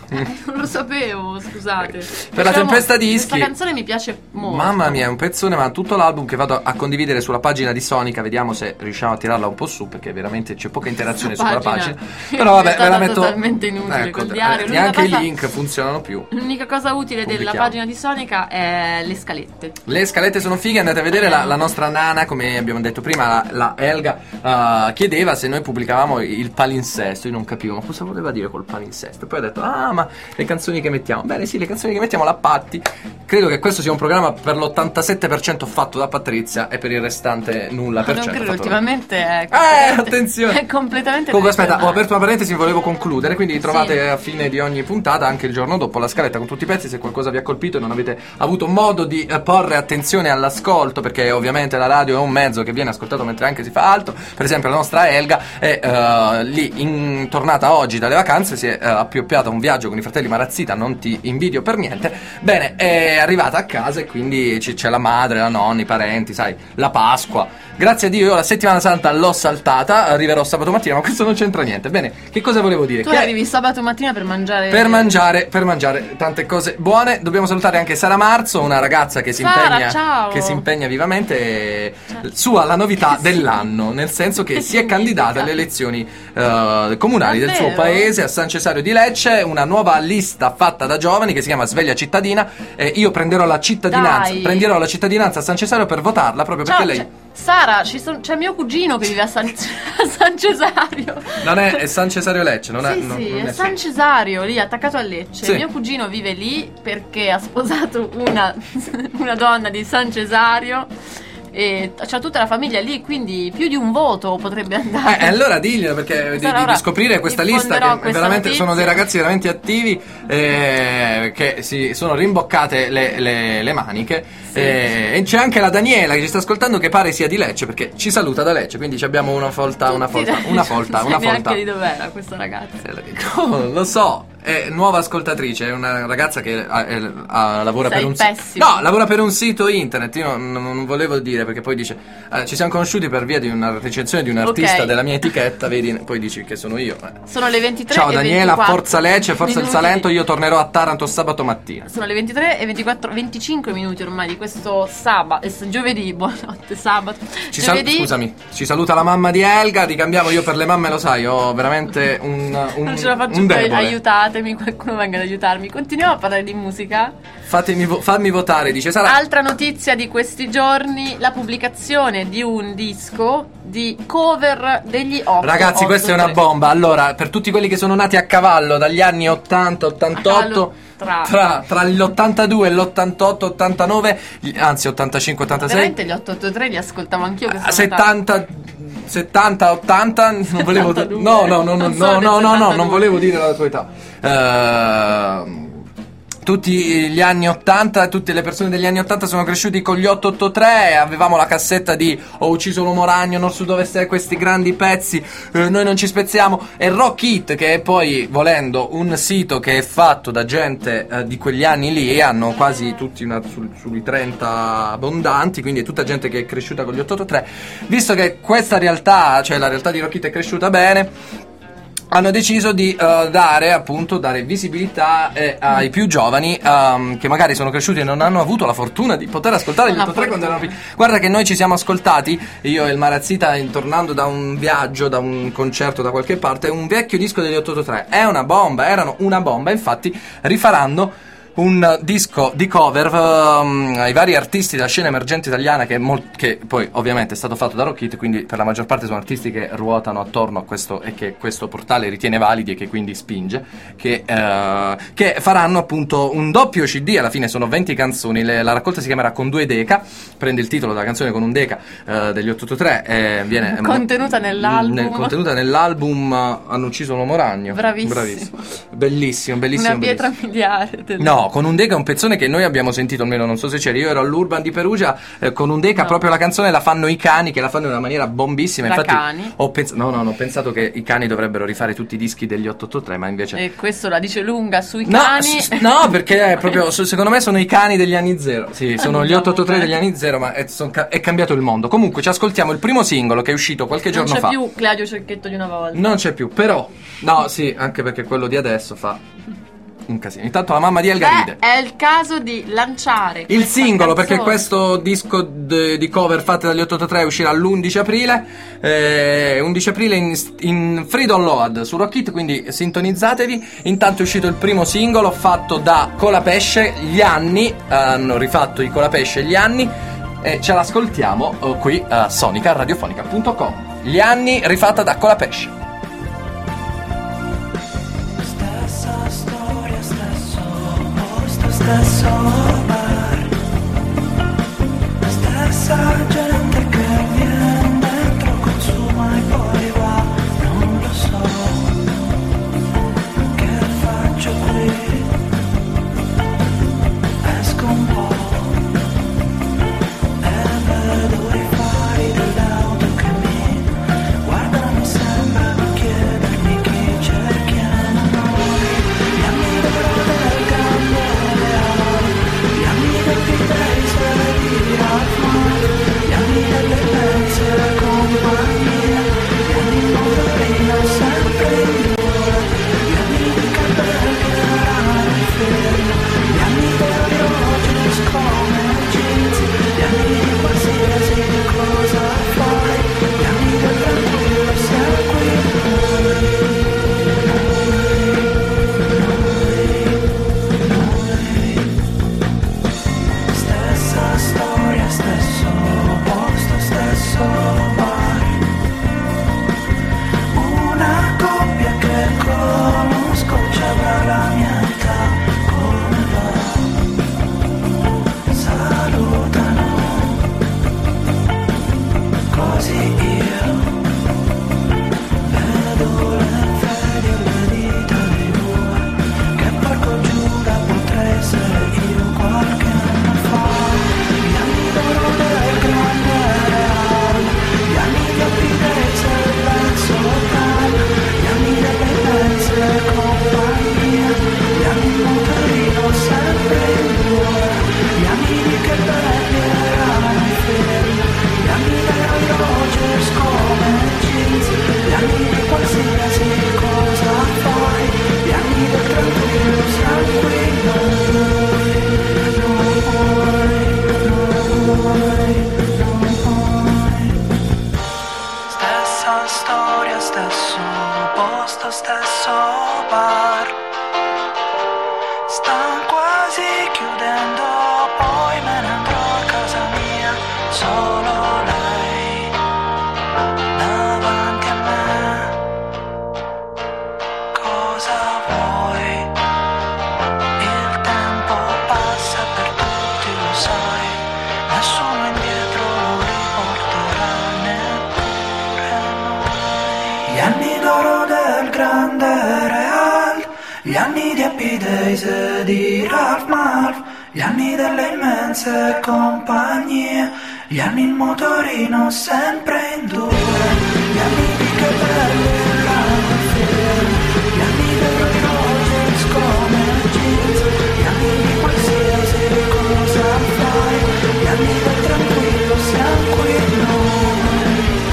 Non lo sapevo, scusate. Per la tempesta dischi. Questa canzone mi piace molto. Mamma mia, è un pezzone, ma tutto l'album che vado a condividere sulla pagina di Sonica, vediamo se riusciamo a tirarla un po' su, perché veramente c'è poca interazione su quella pagina. Però vabbè, ve la metto. Totalmente inutile, ecco, col diario. eh, neanche cosa... i link funzionano più. L'unica cosa utile della pagina di Sonica è le scalette. Le scalette sono fighe, andate a vedere la, la nostra nana, come abbiamo detto prima, la, la Elga uh, chiedeva se noi pubblicavamo il palinsesto. Io non capivo, ma cosa voleva dire col palinsesto? Poi ha detto, ah, ma le canzoni che mettiamo. Bene, sì, le canzoni che mettiamo la Patti. Credo che questo sia un programma per l'ottantasette per cento fatto da Patrizia e per il restante nulla per non cento. credo, ultimamente è Eh, attenzione. È completamente. Comunque aspetta, ho aperto una parentesi, volevo concludere, quindi trovate sì. a fine di ogni puntata, anche il giorno dopo, la scaletta con tutti i pezzi. Se qualcosa vi ha colpito e non avete avuto modo di eh, porre attenzione all'ascolto, perché ovviamente la radio è un mezzo che viene ascoltato mentre anche si fa altro. Per esempio la nostra Elga è uh, lì in tornata oggi dalle vacanze, si è uh, appioppiata a un viaggio con i fratelli Marazzita, non ti invidio per niente. Bene, è arrivata a casa e quindi c- c'è la madre, la nonna, i parenti, sai, la Pasqua. Grazie a Dio io la settimana santa l'ho saltata, arriverò sabato mattina, ma questo non c'entra niente. Bene, che cosa volevo dire? Tu che arrivi sabato mattina per mangiare per mangiare, per mangiare tante cose buone. Dobbiamo salutare anche Sara Marzo, una ragazza che si Sara, impegna ciao. che si impegna vivamente e sua la novità dell'anno, nel senso che Che si è candidata alle elezioni uh, comunali del suo Davvero? paese a San Cesario di Lecce, una nuova lista fatta da giovani che si chiama Sveglia Cittadina, e io prenderò la cittadinanza, Dai. prenderò la cittadinanza a San Cesario per votarla, proprio Ciao, perché lei c'è- Sara, ci son- c'è mio cugino che vive a San, a San Cesario. non è, è San Cesario Lecce, non è, Sì, non- sì, non è è San Cesario, lì attaccato a Lecce. Sì. Mio cugino vive lì perché ha sposato una, una donna di San Cesario e c'ha tutta la famiglia lì, quindi più di un voto potrebbe andare. Eh, allora diglielo, perché di, di- Allora, di scoprire questa lista diffonderò che questa veramente notizia. sono dei ragazzi veramente attivi, eh, che si sono rimboccate le, le- le maniche. Sì. Eh, e c'è anche la Daniela che ci sta ascoltando, che pare sia di Lecce, perché ci saluta da Lecce, quindi ci abbiamo una folta, una Tutti folta, da- una folta, non una sai folta. neanche di dov'era questa ragazza. Oh, lo so, è nuova ascoltatrice, è una ragazza che ha- è- ha- lavora Sei per un pessimo. No, lavora per un sito internet. Io non, non volevo dire, perché poi dice eh, ci siamo conosciuti per via di una recensione di un artista Ok. della mia etichetta, vedi, poi dici che sono io. eh. Sono le ventitré Ciao e Daniela, ventiquattro forza Lecce, forza il minuti. Salento, io tornerò a Taranto sabato mattina. Sono le ventitré e ventiquattro, venticinque minuti ormai di questo sabato, eh, giovedì, buonanotte, sabato. Ci sal- giovedì, scusami, ci saluta la mamma di Elga, ricambiamo io per le mamme, lo sai, ho veramente un, un, non ce la faccio un più, debole. aiutatemi, qualcuno venga ad aiutarmi. Continuiamo a parlare di musica. Fatemi vo- fammi votare, dice Sara. Altra notizia di questi giorni, la pubblicazione di un disco di cover degli otto. Ragazzi, questa è una bomba. Allora, per tutti quelli che sono nati a cavallo dagli anni ottanta ottantotto, A cavallo tra- tra, tra l'ottantadue e l'ottantotto ottantanove, gli- anzi ottantacinque ottantasei, Veramente gli ottocentoottantatré li ascoltavo anch'io questa settanta settanta ottanta, non volevo dire, settantadue. no no no no Non sono no del no no no settantadue. non volevo dire la tua età. Ehm, tutti gli anni ottanta, tutte le persone degli anni ottanta sono cresciuti con gli otto otto tre, avevamo la cassetta di Ho ucciso l'uomo ragno, Nord Sud Ovest, questi grandi pezzi, eh, noi non ci spezziamo, e Rock It, che è poi, volendo, un sito che è fatto da gente eh, di quegli anni lì, e hanno quasi tutti una, sul- sui trenta abbondanti, quindi è tutta gente che è cresciuta con gli otto otto tre. Visto che questa realtà, cioè la realtà di Rock It, è cresciuta bene, hanno deciso di uh, dare, appunto, dare visibilità eh, ai più giovani, um, che magari sono cresciuti e non hanno avuto la fortuna di poter ascoltare gli La otto tre quando erano fortuna. piccoli. Guarda che noi ci siamo ascoltati, io e il Marazzita, tornando da un viaggio, da un concerto da qualche parte, un vecchio disco degli otto otto tre. È una bomba, erano una bomba, infatti rifaranno un disco di cover um, ai vari artisti della scena emergente italiana, che, mol- che poi ovviamente è stato fatto da Rock It, quindi per la maggior parte sono artisti che ruotano attorno a questo e che questo portale ritiene validi e che quindi spinge, che, uh, che faranno appunto un doppio C D. Alla fine sono venti canzoni, le- la raccolta si chiamerà Con due Deca, prende il titolo della canzone Con un Deca uh, degli otto otto tre, e viene Contenuta nell'album. nel- contenuta nell'album uh, Hanno ucciso l'uomo ragno. Bravissimo. Bellissimo, bellissimo, Una pietra bellissimo. miliare del- No, Con un Deca è un pezzone che noi abbiamo sentito, almeno non so se c'eri, io ero all'Urban di Perugia, eh, Con un Deca, No. proprio la canzone la fanno i Cani, che la fanno in una maniera bombissima. Da Infatti Cani? ho pens- no, no, no, ho pensato che i Cani dovrebbero rifare tutti i dischi degli otto otto tre, ma invece E questo la dice lunga sui No, cani. s- no, perché è proprio, so- secondo me sono i Cani degli anni zero. Sì, sono gli Andiamo otto otto tre bene. degli anni zero, ma è, son ca- è cambiato il mondo. Comunque ci ascoltiamo il primo singolo che è uscito qualche Non giorno c'è fa. più Claudio Cecchetto di una volta. Non c'è più, però no, sì, anche perché quello di adesso fa un casino. Intanto la mamma di Elga Beh, ride. è il caso di lanciare Il questa singolo, canzone. perché questo disco d- di cover fatte dagli otto otto tre uscirà l'undici aprile. Eh, undici aprile in, in free download su Rock It, quindi sintonizzatevi. Intanto è uscito il primo singolo fatto da Colapesce, Gli anni. Hanno rifatto i Colapesce Gli anni. E ce l'ascoltiamo uh, qui a sonica radiofonica punto com. Gli anni, rifatta da Colapesce. Stessa storia, stesso posto, stesso bar, stessa gente che viene dentro, consuma e poi va. Non lo so che faccio qui, esco un po' e vedo i fari dell'auto che mi guardano sempre per chiedermi chi cerchiamo noi. Gli anni del grande reale, gli anni del Piteise di Ralph, gli anni delle pensiere compagnia, gli anni in motorino sempre in due, gli anni di capelli che erano fermi, gli anni degli orologi come jeans, gli anni di qualsiasi cosa fai, gli anni del tranquillo siamo qui noi, stessa storia, stesso posto, stesso bar, una coppia che conosco ci avrà la mia età, come va? Salutano, così io vedo le fedi e le dita dei due, che porco giura potrei essere io qualche anno fa. Gli anni d'oro del grande reale, gli anni di Piteise e Lenzo Locale, gli anni delle pensiere compagnia, gli anni in motorino sempre in due, gli anni di che belli erano i fermi, gli anni dei Rogers come jeans, gli anni di qualsiasi cosa fai, gli anni del tranquillo siamo qui noi, noi, noi. Stessa storia, stesso posto, stesso bar, stan quasi chiudendo, poi me ne andrò a casa mia, solo lei davanti a me. Cosa vuoi? Il tempo passa per tutti, lo sai, nessuno indietro lo riporterà, neppure noi. Gli anni d'oro del grande real, gli anni di Happy Days e di Ralph Malf, gli anni delle immense compagnie, gli anni in motorino sempre in due, gli anni di che belli erano fermi, gli anni dei Rogers come jeans, gli anni di qualsiasi cosa fai, gli anni del tranquillo siamo qui noi,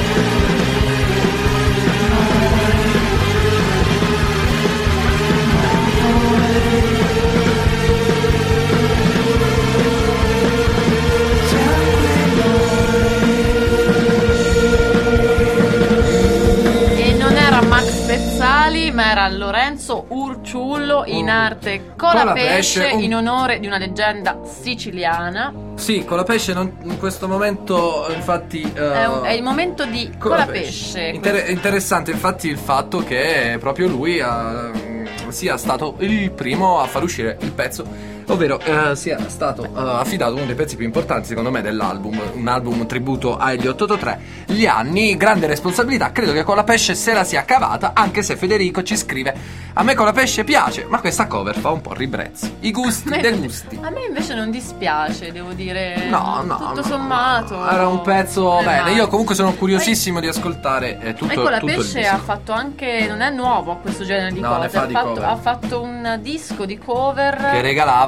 E non era Max Pezzali, ma era Lorenzo Urciullo, in arte Colapesce, Colapesce, un- in onore di una leggenda siciliana. Sì, Colapesce non, in questo momento infatti eh, È, un- è il momento di Colapesce. Inter- interessante infatti il fatto che proprio lui ha- sia stato il primo a far uscire il pezzo, ovvero eh, sia stato eh, affidato uno dei pezzi più importanti secondo me dell'album, un album tributo agli otto otto tre, Gli anni, grande responsabilità. Credo che Colapesce se la sia cavata, anche se Federico ci scrive: a me Colapesce piace, ma questa cover fa un po' ribrezzo. I gusti A me- dei gusti. A me invece non dispiace, devo dire. No, no, tutto no, sommato. no. Era un pezzo Eh, bene. ma- Io comunque sono curiosissimo di ascoltare eh, tutto, E tutto il Colapesce disco. ha fatto anche, non è nuovo a questo genere di No, ne cose, fa ha, di fatto, cover. ha fatto un disco di cover Che regalava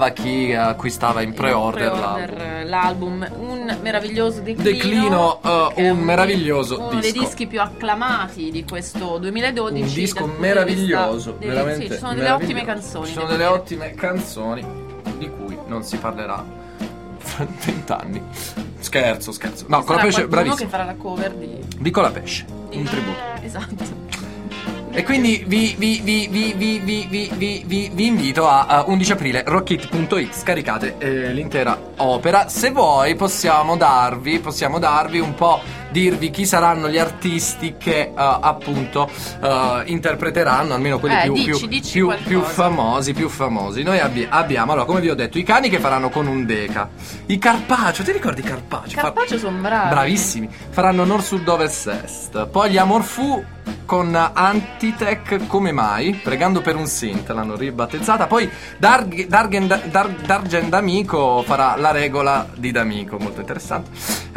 ascoltava, chi acquistava in pre-order, in pre-order l'album. l'album. Un meraviglioso declino, Declino, uh, che è un meraviglioso uno disco. dei dischi più acclamati di questo duemiladodici. Un disco dal punto di meraviglioso, vista- veramente. Sì, ci sono delle meraviglioso. ottime canzoni. Ci sono devo delle dire. ottime canzoni di cui non si parlerà fra vent'anni. Scherzo, scherzo. No, Ci con la sarà pesce, qualcuno bravissimo. che farà la cover di, Di Colapesce, di- un tributo. Esatto. E quindi vi, vi, vi, vi, vi, vi, vi, vi, vi, vi invito a, a undici aprile rockit punto it, scaricate eh, l'intera opera. Se vuoi possiamo darvi, possiamo darvi un po', dirvi chi saranno gli artisti che uh, appunto uh, interpreteranno, almeno quelli Eh, più, dici, più, dici più, qualcosa. più famosi, più famosi. Noi abbi- abbiamo, allora, come vi ho detto, i Cani che faranno con un Deca, i Carpaccio, ti ricordi i Carpaccio? Carpaccio sono bravi. Bravissimi, faranno nord, sud, ovest, est. Poi gli Amorfù con Antitech, come mai, pregando per un synth, l'hanno ribattezzata. Poi Darg- Dargen, Dar- Dargen D'Amico farà la regola di D'Amico, molto interessante.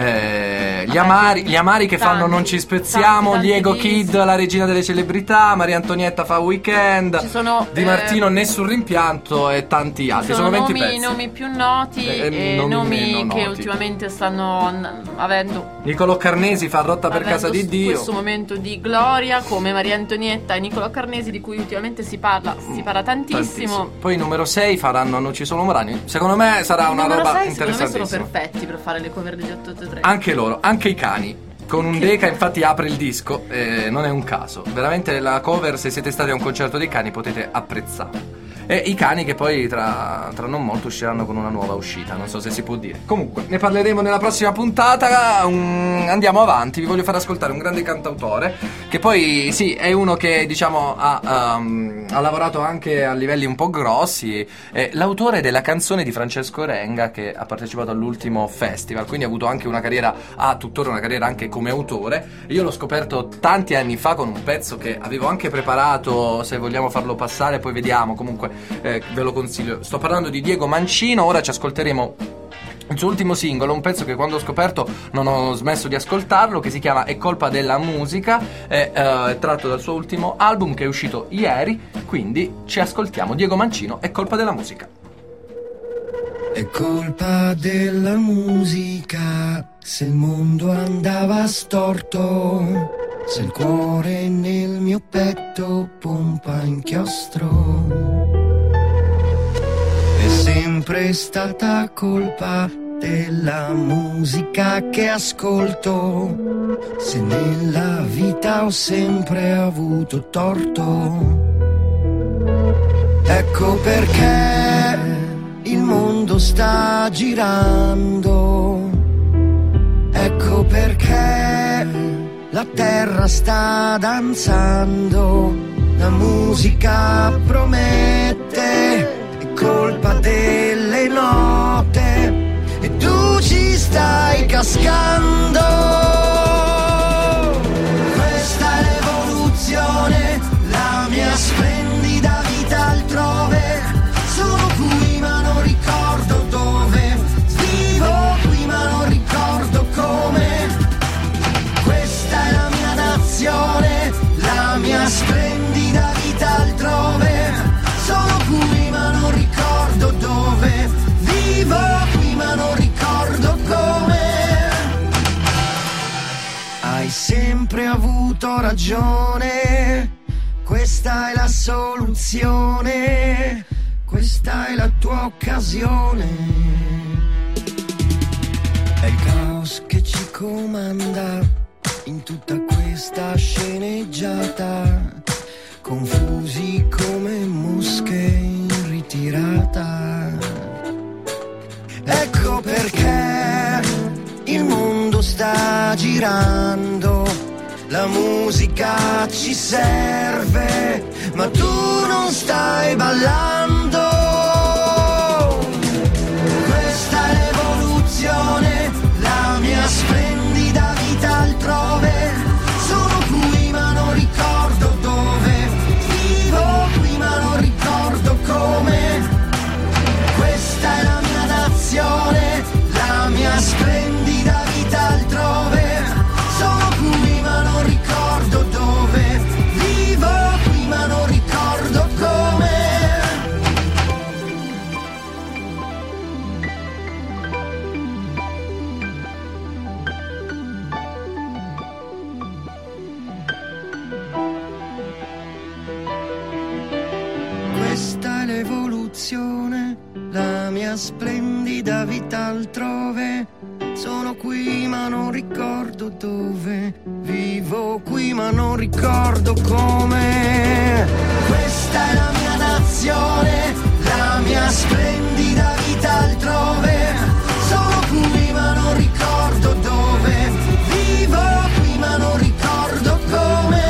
Eh, gli, Vabbè, amari, gli Amari che tanti, fanno Non ci spezziamo, tanti, tanti Diego dischi. Kid, la regina delle celebrità, Maria Antonietta fa Weekend, Ci sono, Di eh, Martino Nessun rimpianto e tanti altri. Sono, Sono, venti nomi, pezzi. nomi più noti Eh, e nomi nomi, meno che noti. ultimamente stanno an- avendo Nicolò Carnesi fa Rotta per avendo casa di s- Dio. questo momento di gloria, come Maria Antonietta e Nicolò Carnesi, di cui ultimamente si parla si parla tantissimo. Poi numero sei faranno Hanno ucciso l'uomo ragno. Secondo me sarà Il una numero roba sei secondo me sono interessantissima. perfetti per fare le cover degli otto otto tre. Anche loro, anche i Cani. Con un Deca infatti apre il disco, eh, non è un caso. Veramente la cover, se siete stati a un concerto dei Cani, potete apprezzare. E i Cani che poi tra, tra non molto usciranno con una nuova uscita, non so se si può dire. Comunque, ne parleremo nella prossima puntata. Um, andiamo avanti, vi voglio far ascoltare un grande cantautore, che poi sì, è uno che diciamo ha, um, ha lavorato anche a livelli un po' grossi. È l'autore della canzone di Francesco Renga, che ha partecipato all'ultimo festival, quindi ha avuto anche una carriera, ha tuttora una carriera anche come autore. Io l'ho scoperto tanti anni fa con un pezzo che avevo anche preparato, se vogliamo farlo passare poi vediamo. Comunque eh, ve lo consiglio. Sto parlando di Diego Mancino. Ora ci ascolteremo il suo ultimo singolo, un pezzo che quando ho scoperto non ho smesso di ascoltarlo, che si chiama È colpa della musica, è eh, tratto dal suo ultimo album che è uscito ieri, quindi ci ascoltiamo Diego Mancino, È colpa della musica. È colpa della musica se il mondo andava storto, se il cuore nel mio petto pompa inchiostro. È sempre stata colpa della musica che ascolto, se nella vita ho sempre avuto torto. Ecco perché il mondo sta girando, ecco perché la terra sta danzando, la musica promette, è colpa delle note e tu ci stai cascando. Questa è l'evoluzione, la mia splendida vita altrove. Sono qui ma non ricordo dove, vivo qui ma non ricordo come. Questa è la mia nazione, la mia splendida vita altrove. Sono qui ma non ricordo dove, vivo qui ma non ricordo come. Hai sempre avuto ragione, questa è la soluzione, questa è la tua occasione. È il caos che ci comanda in tutta questa sceneggiata, confusi come mosche in ritirata. Ecco perché il mondo sta girando, la musica ci serve, ma tu non stai ballando. Questa è l'evoluzione, la mia splendida vita altrove. Sono qui ma non ricordo dove, vivo qui ma non ricordo come. Questa è la mia nazione, la mia splendida vita altrove. Sono qui ma non ricordo dove, vivo qui ma non ricordo come. splendida vita altrove. Sono qui ma non ricordo dove. Vivo qui ma non ricordo come. Questa è la mia nazione, la mia splendida vita altrove. Sono qui ma non ricordo dove. Vivo qui ma non ricordo come.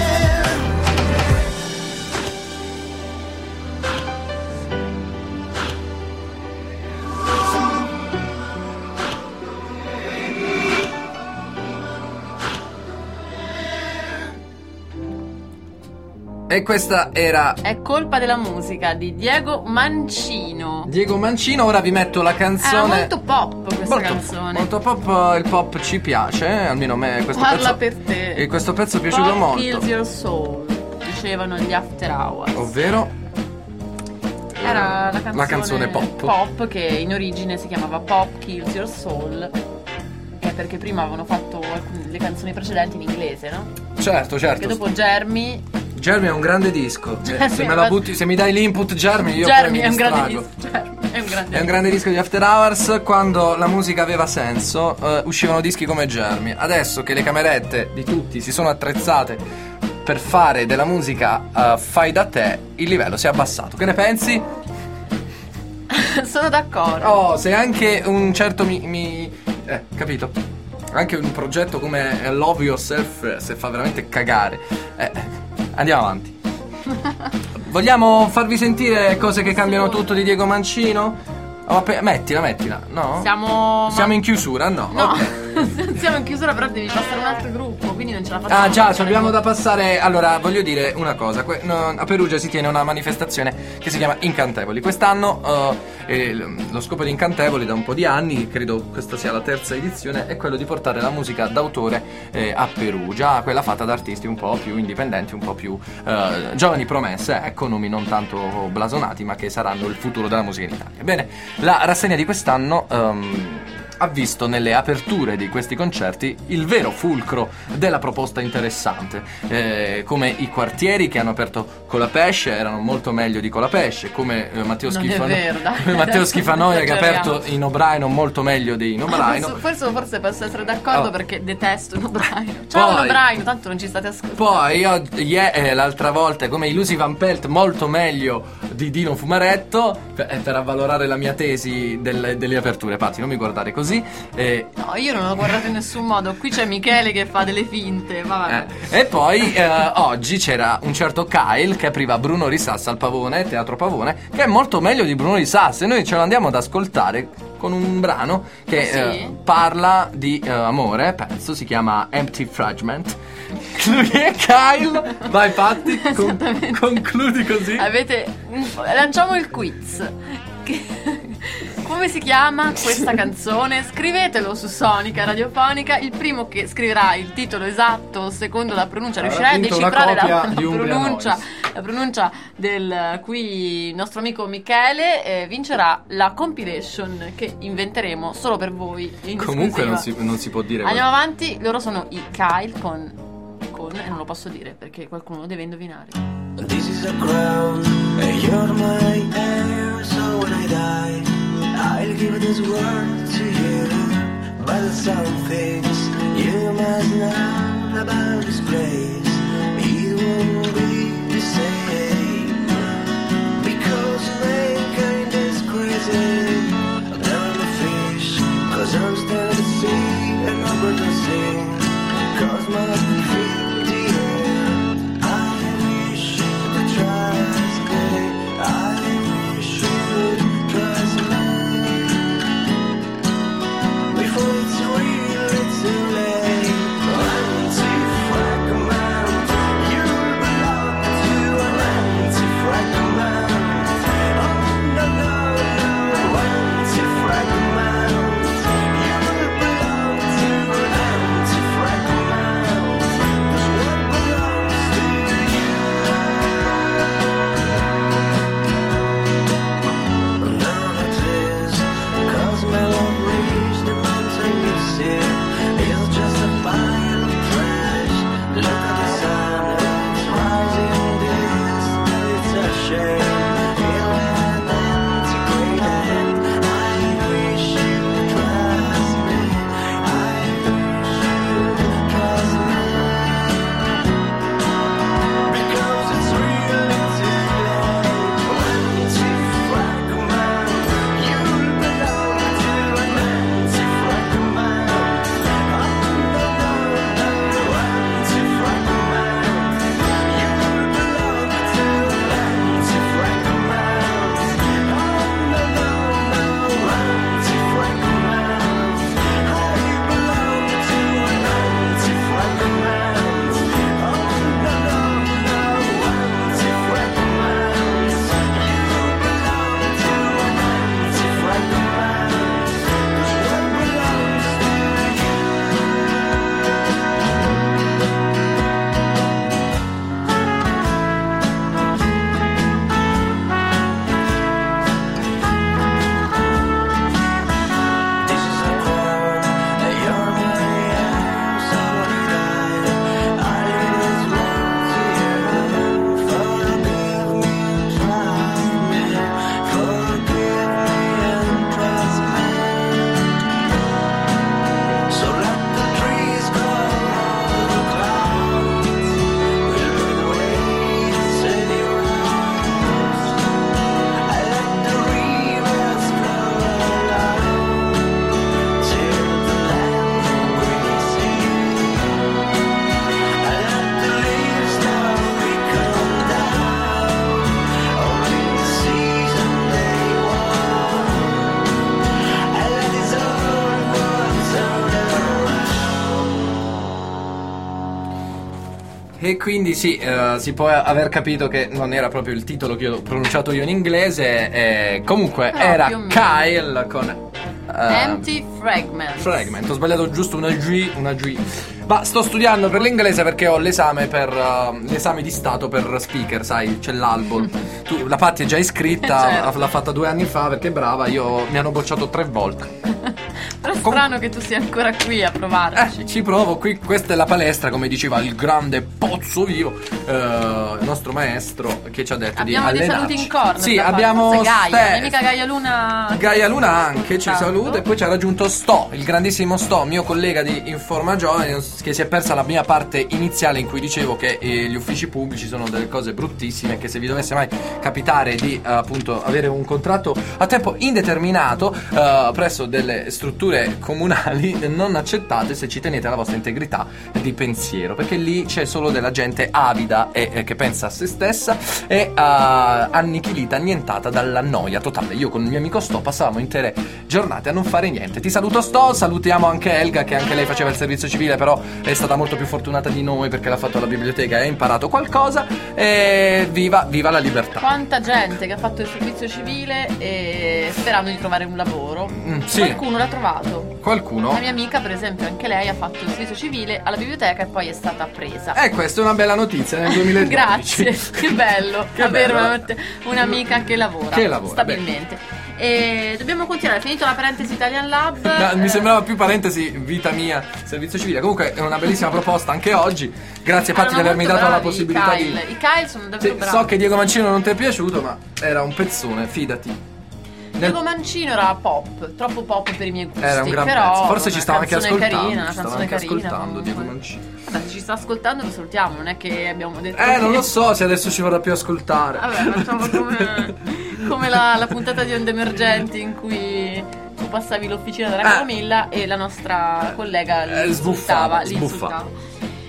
E questa era È colpa della musica di Diego Mancino. Diego Mancino. Ora vi metto la Era canzone. molto pop questa Molto- canzone. Molto pop, il pop ci piace, eh, almeno a me questo Parla pezzo. per te. E questo pezzo è piaciuto Pop molto. Kills Your Soul, dicevano gli After Hours. Ovvero Era la canzone, La canzone pop. pop che in origine si chiamava Pop Kills Your Soul. È perché prima avevano fatto alcune- le canzoni precedenti in inglese, no? certo, Perché certo. dopo Jeremy Jeremy è un grande disco. Eh, Jeremy se è me la una- butti, se mi dai l'input Jeremy, io Jeremy poi mi è un grande distrago. disco. Jeremy è un grande È un grande disco di After Hours. Quando la musica aveva senso, eh, uscivano dischi come Jeremy. Adesso che le camerette di tutti si sono attrezzate per fare della musica eh, fai da te, il livello si è abbassato. Che ne pensi? disco. Sono d'accordo. Oh, se anche un certo mi, mi- eh, capito? Anche un progetto come Love Yourself, eh, se fa veramente cagare. Eh, andiamo avanti. Vogliamo farvi sentire cose che cambiano tutto di Diego Mancino? Oh, app- mettila, mettila. No? Siamo Siamo in chiusura? No. No, Ok. siamo in chiusura, però devi passare un altro gruppo, quindi non ce la facciamo. Ah già, ci fare abbiamo da tutto. passare. Allora, voglio dire una cosa. Que- no, a Perugia si tiene una manifestazione che si chiama Incantevoli. Quest'anno eh, eh, lo scopo di Incantevoli da un po' di anni, credo questa sia la terza edizione, è quello di portare la musica d'autore eh, a Perugia, quella fatta da artisti un po' più indipendenti, un po' più eh, giovani promesse, ecco, nomi non tanto blasonati, ma che saranno il futuro della musica in Italia. Bene, la rassegna di quest'anno ehm, ha visto nelle aperture di questi concerti il vero fulcro della proposta interessante, eh, come i quartieri che hanno aperto Colapesce erano molto meglio di Colapesce, come eh, Matteo Non è Schifano- vero, dai. come Matteo Schifanoia che ha Esageriamo. aperto in Obraino molto meglio di in Obraino. Forse, forse, forse posso essere d'accordo Oh. perché detesto un Obraino. Ciao Poi- un Obraino, tanto non ci state ascoltando. Poi io ie- eh, l'altra volta come Ilusi Van Pelt molto meglio di Dino Fumaretto, per, per avvalorare la mia tesi del- delle aperture. Patti, non mi guardare così. eh, No, io non l'ho guardato in nessun modo. Qui c'è Michele che fa delle finte. Vabbè. Eh, E poi eh, oggi c'era un certo Kyle che apriva Bruno Risassa al Pavone, Teatro Pavone, che è molto meglio di Bruno Risassa, e noi ce lo andiamo ad ascoltare con un brano che Ah, sì? eh, parla di eh, amore, penso si chiama Empty Fragment. Lui è Kyle. Vai Patti, con- concludi così. Avete. Lanciamo il quiz. Che- Come si chiama questa canzone? Scrivetelo su Sonica Radiofonica. Il primo che scriverà il titolo esatto secondo la pronuncia Avrà riuscirà a vinto una decifrare la, copia la di Umbria pronuncia, Noise. la pronuncia del qui nostro amico Michele. Eh, vincerà la compilation che inventeremo solo per voi. in Comunque non si, esclusiva. non si può dire Andiamo avanti. Loro sono i Kyle con, con e non lo posso dire perché qualcuno lo deve indovinare. This is a crown, and you're my heir. So when I die, I'll give this world to you. But some things you must know about this place. It won't be the same, because mankind is crazy. Down the fish, cause I'm still at the sea, and I'm gonna sing, cause my feet the air. I wish to trust me, I wish you would trust me. Before it's really too late, I'm too fragment. You'll belong E quindi sì, eh, si può aver capito che non era proprio il titolo che ho pronunciato io in inglese, eh, comunque Però era più o meno. Kyle con eh, Empty Fragments. Fragment, ho sbagliato giusto una G, una G. Ma sto studiando per l'inglese perché ho l'esame per uh, l'esame di stato per speaker, sai, c'è l'albo. Tu, la Patti è già iscritta, Certo. l'ha fatta due anni fa perché è brava, io mi hanno bocciato tre volte. Però è strano che tu sia ancora qui a provarci. Eh, ci provo, qui questa è la palestra, come diceva il grande Pozzo Vivo, eh, il nostro maestro che ci ha detto Abbiamo di dei allenarci. saluti in corner. Sì, da parte. abbiamo Forse Gaia, Ste- mia amica Gaia Luna. Gaia Luna anche ci Tanto. saluta, e poi ci ha raggiunto Sto, il grandissimo Sto, mio collega di Informa Giovani, che si è persa la mia parte iniziale in cui dicevo che eh, gli uffici pubblici sono delle cose bruttissime, che se vi dovesse mai capitare di eh, appunto avere un contratto a tempo indeterminato eh, presso delle strutture comunali, non accettate se ci tenete alla vostra integrità di pensiero, perché lì c'è solo della gente avida e eh, che pensa a se stessa e uh, annichilita, annientata dalla noia totale. Io con il mio amico Sto passavamo intere giornate a non fare niente. Ti saluto Sto, salutiamo anche Elga, che anche lei faceva il servizio civile, però è stata molto più fortunata di noi perché l'ha fatto alla biblioteca e ha imparato qualcosa. E viva, viva la libertà. Quanta gente che ha fatto il servizio civile e sperando di trovare un lavoro. Mm, sì. Qualcuno l'ha trovato. Qualcuno? La mia amica, per esempio, anche lei ha fatto il servizio civile alla biblioteca e poi è stata presa. Eh, questa è una bella notizia nel duemiladodici. Grazie, che bello Che avere bello. una- un'amica che lavora, Che lavora, stabilmente. E dobbiamo continuare, finito la parentesi Italian Lab. No, mi eh, sembrava più parentesi vita mia, servizio civile. Comunque è una bellissima proposta anche oggi. Grazie Patti di erano avermi molto dato la bravi possibilità i Kyle. di... I Kyle sono davvero Sì, bravi. so che Diego Mancino non ti è piaciuto, ma era un pezzone, fidati. Nel- Diego Mancino era pop, troppo pop per i miei gusti. Era un gran però pezzo. Forse una ci stava anche canzone ascoltando. Carina, una ci stava canzone anche carina, ascoltando comunque. Diego Mancino. Vabbè, se ci sta ascoltando lo salutiamo, non è che abbiamo detto Eh, che- non lo so se adesso ci vorrà più ascoltare. Vabbè, facciamo come, come la, la puntata di Onde Emergenti in cui tu passavi l'officina della Ah. Camomilla e la nostra collega Eh, li sbuffava, insultava, li sbuffava. insultava.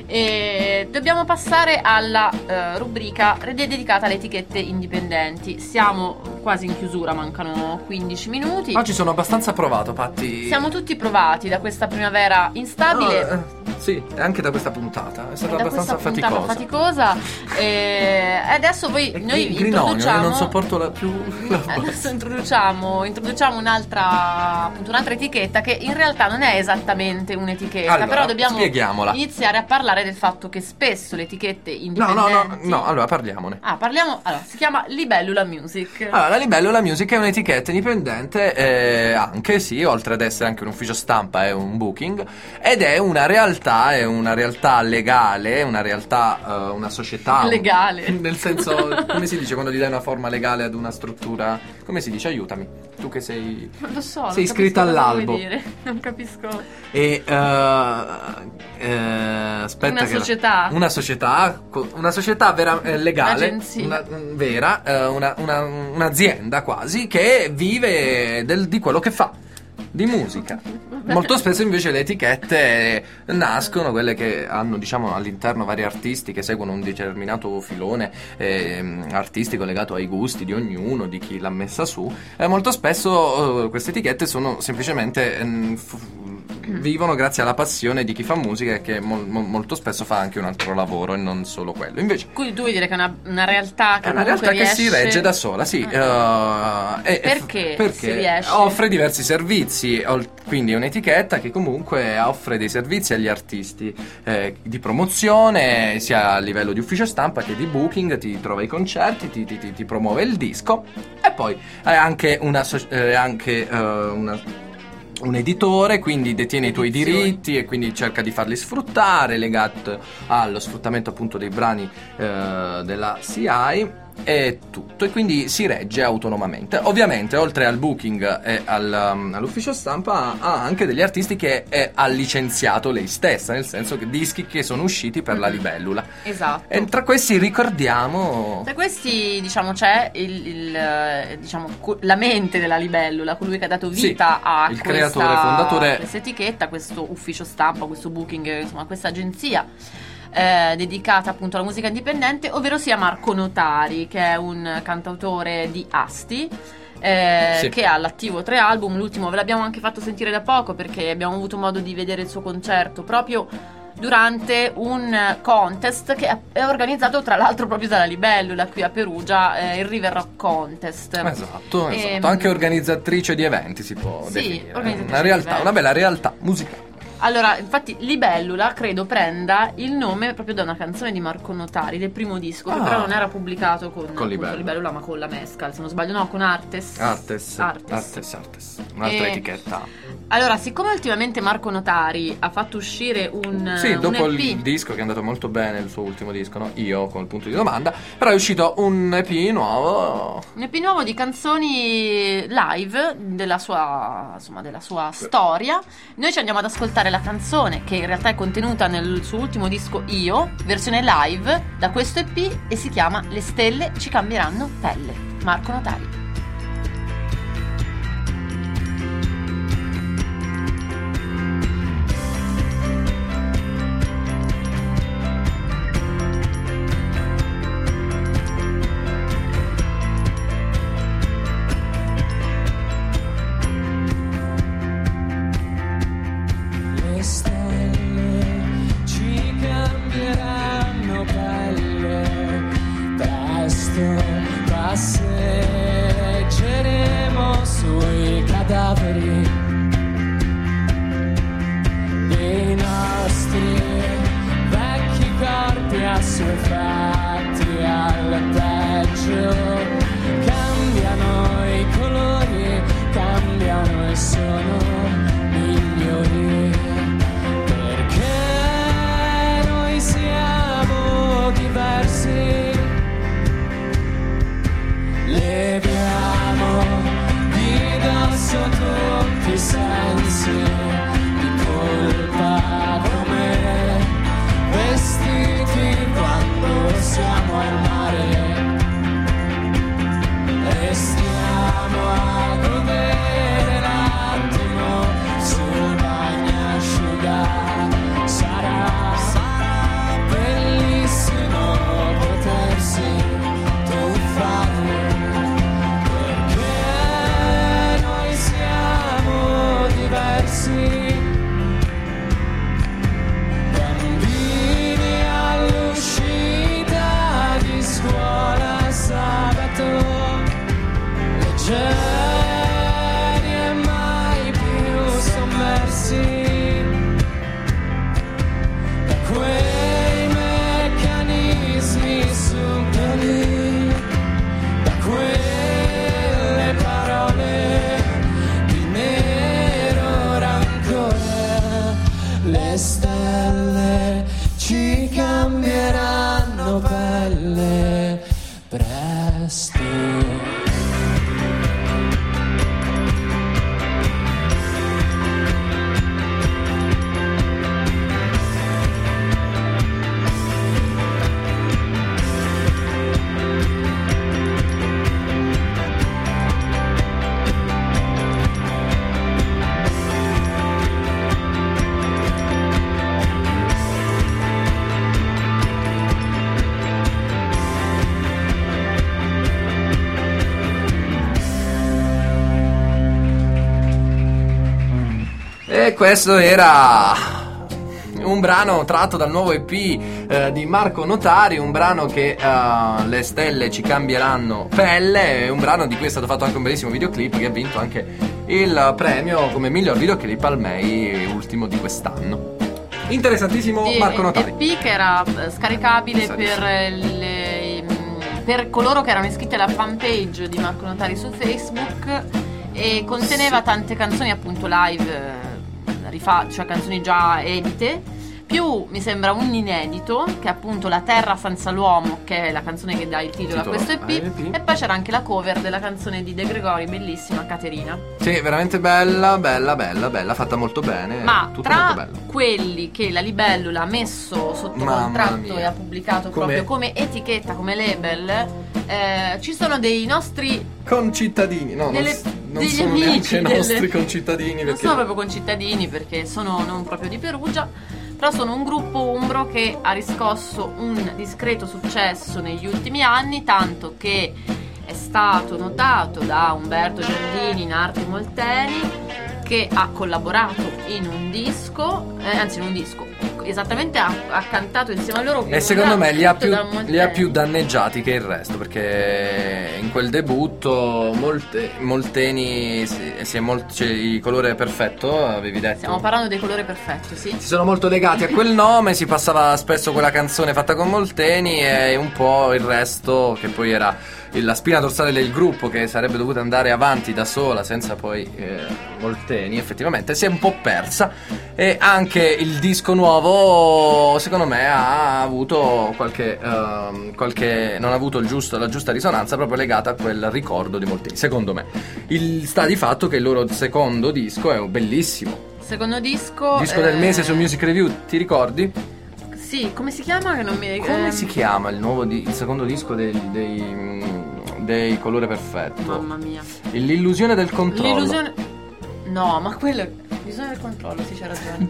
E dobbiamo passare alla eh, rubrica dedicata alle etichette indipendenti. Siamo quasi in chiusura, mancano quindici minuti. Oggi sono abbastanza provato, Patti. Siamo tutti provati da questa primavera instabile. No, eh, sì, e anche da questa puntata. È stata da abbastanza questa puntata faticosa. faticosa e adesso voi noi Il grinonio, introduciamo io non sopporto la più la voce. adesso introduciamo, introduciamo un'altra appunto un'altra etichetta che in realtà non è esattamente un'etichetta, Allora, però dobbiamo spieghiamola. iniziare a parlare del fatto che spesso le etichette No, indipendenti no, no, no, allora parliamone. Ah, parliamo, allora, si chiama Libellula Music. Allora, la Libellula Music è un'etichetta indipendente, eh, anche sì, oltre ad essere anche un ufficio stampa, è un booking, ed è una realtà, è una realtà legale, una realtà, eh, una società. Legale. Nel senso, come si dice quando gli dai una forma legale ad una struttura? Come si dice? Aiutami. Tu che sei... Non lo so, non Sei capisco iscritta cosa all'albo. vuoi dire. Non capisco. E eh, eh, aspetta Una che la- società. una società co- una società vera, eh, legale, Un'agenzia. una, mm, vera, eh, una- una- un'azienda quasi che vive del- di quello che fa, di musica. Molto spesso invece le etichette nascono, quelle che hanno diciamo all'interno vari artisti che seguono un determinato filone ehm, artistico legato ai gusti di ognuno, di chi l'ha messa su. E molto spesso eh, queste etichette sono semplicemente ehm, f- vivono grazie alla passione di chi fa musica e che mol- mol- molto spesso fa anche un altro lavoro e non solo quello. Invece Quindi tu vuoi dire che è una, una realtà che è una comunque realtà che si riesce- regge da sola, sì. Ah. eh, e- Perché perché si riesce? offre diversi servizi, ol- quindi è un'etichetta che comunque offre dei servizi agli artisti eh, di promozione, sia a livello di ufficio stampa che di booking, ti trova i concerti, ti, ti- ti- ti promuove il disco e poi è anche una... so- è anche, eh, una un editore, quindi detiene i tuoi Edizioni. diritti e quindi cerca di farli sfruttare, legato allo sfruttamento appunto dei brani eh, della C I e tutto, e quindi si regge autonomamente. Ovviamente oltre al booking e al, um, all'ufficio stampa ha anche degli artisti che è, ha licenziato lei stessa, nel senso che dischi che sono usciti per la libellula. Esatto. E tra questi ricordiamo Tra questi, diciamo, c'è il, il, eh, diciamo, co- la mente della libellula, colui che ha dato Sì, vita a il questa, creatore, fondatore. questa etichetta, questo ufficio stampa, questo booking, insomma, questa agenzia eh, dedicata appunto alla musica indipendente, ovvero sia Marco Notari, che è un cantautore di Asti. eh, Sì. Che ha all'attivo tre album. L'ultimo ve l'abbiamo anche fatto sentire da poco perché abbiamo avuto modo di vedere il suo concerto proprio durante un contest che è organizzato tra l'altro proprio dalla Libellula qui a Perugia, eh, il River Rock Contest. Esatto, E, esatto. Anche organizzatrice di eventi si può Sì, definire. organizzatrice Una di realtà, eventi. una bella realtà musicale. Allora, infatti Libellula credo prenda il nome proprio da una canzone di Marco Notari del primo disco, che Ah. però non era pubblicato con, Con appunto, Libellula. Libellula, ma con la Mescal, se non sbaglio, no, con Artes. Artes. Artes. Artes, Artes. Un'altra E- etichetta. Allora, siccome ultimamente Marco Notari ha fatto uscire un, Sì, un dopo E P, il disco che è andato molto bene, il suo ultimo disco, no? Io con il punto di domanda, però è uscito un E P nuovo. un E P nuovo di canzoni live della sua, insomma, della sua storia. Noi ci andiamo ad ascoltare la canzone che in realtà è contenuta nel suo ultimo disco Io, versione live da questo E P, e si chiama Le stelle ci cambieranno pelle. Marco Notari. Le stelle ci cambieranno pelle, presto passeggeremo sui cadaveri dei nostri vecchi corpi assuefatti al peggio. Cambiano i colori, cambiano e sono migliori, perché noi siamo diversi. Leviamo di dosso tutti i sensi di colpa, come vestiti quando siamo al mare. Restiamo a godere l'attimo sul bagnasciuga. Sarà, sarà bellissimo potersi tuffare, perché noi siamo diversi. Bambini all'uscita di scuola sabato, leggeri e mai più sommersi da quei meccanismi subdoli, da quelle parole di nero rancore. Le stelle ci cambieranno pelle presto. E questo era un brano tratto dal nuovo E P eh, di Marco Notari, un brano che eh, le stelle ci cambieranno pelle, un brano di cui è stato fatto anche un bellissimo videoclip che ha vinto anche il premio come miglior videoclip al M E I ultimo di quest'anno. Interessantissimo Di Marco Notari. E P che era eh, scaricabile Sì, per, le- per coloro che erano iscritti alla fanpage di Marco Notari su Facebook, e conteneva tante canzoni appunto live, eh, rifa- cioè canzoni già edite, più mi sembra un inedito che è appunto La terra senza l'uomo, che è la canzone che dà il titolo, Titolo a questo E P, a E P. e poi c'era anche la cover della canzone di De Gregori, bellissima, Caterina. Sì, veramente bella, bella, bella, bella, fatta molto bene. Ma tutto tra molto bello. quelli che la Libellula ha messo sotto Mamma contratto mia. e ha pubblicato Come- proprio come etichetta, come label, eh, ci sono dei nostri Concittadini, no, delle- non, non degli sono amici, neanche nostri delle- concittadini non perché sono proprio concittadini perché sono non proprio di Perugia, però sono un gruppo umbro che ha riscosso un discreto successo negli ultimi anni, tanto che è stato notato da Umberto Giardini in Arte Molteni, che ha collaborato in un disco, eh, anzi in un disco, esattamente ha, ha cantato insieme a loro. E secondo me li ha, più, da Molteni. li ha più danneggiati che il resto, perché in quel debutto molte, Molteni si, si è molto, cioè, il colore perfetto, avevi detto. Stiamo parlando dei colori perfetti, sì. Si sono molto legati a quel nome, si passava spesso quella canzone fatta con Molteni e un po' il resto, che poi era la spina dorsale del gruppo, che sarebbe dovuta andare avanti da sola senza poi eh, Molteni, effettivamente si è un po' persa. E anche il disco nuovo secondo me ha avuto qualche, uh, qualche non ha avuto il giusto, la giusta risonanza, proprio legata a quel ricordo di Molteni, secondo me. Il sta di fatto che il loro secondo disco è bellissimo, secondo disco disco eh... del mese su Music Review, ti ricordi? Sì, come si chiama? Che non mi Come ehm... si chiama il nuovo di, il secondo disco dei, dei, dei Colore Perfetto? Mamma mia. L'illusione del controllo. L'illusione. No, ma quello. L'illusione del controllo, sì, c'è ragione.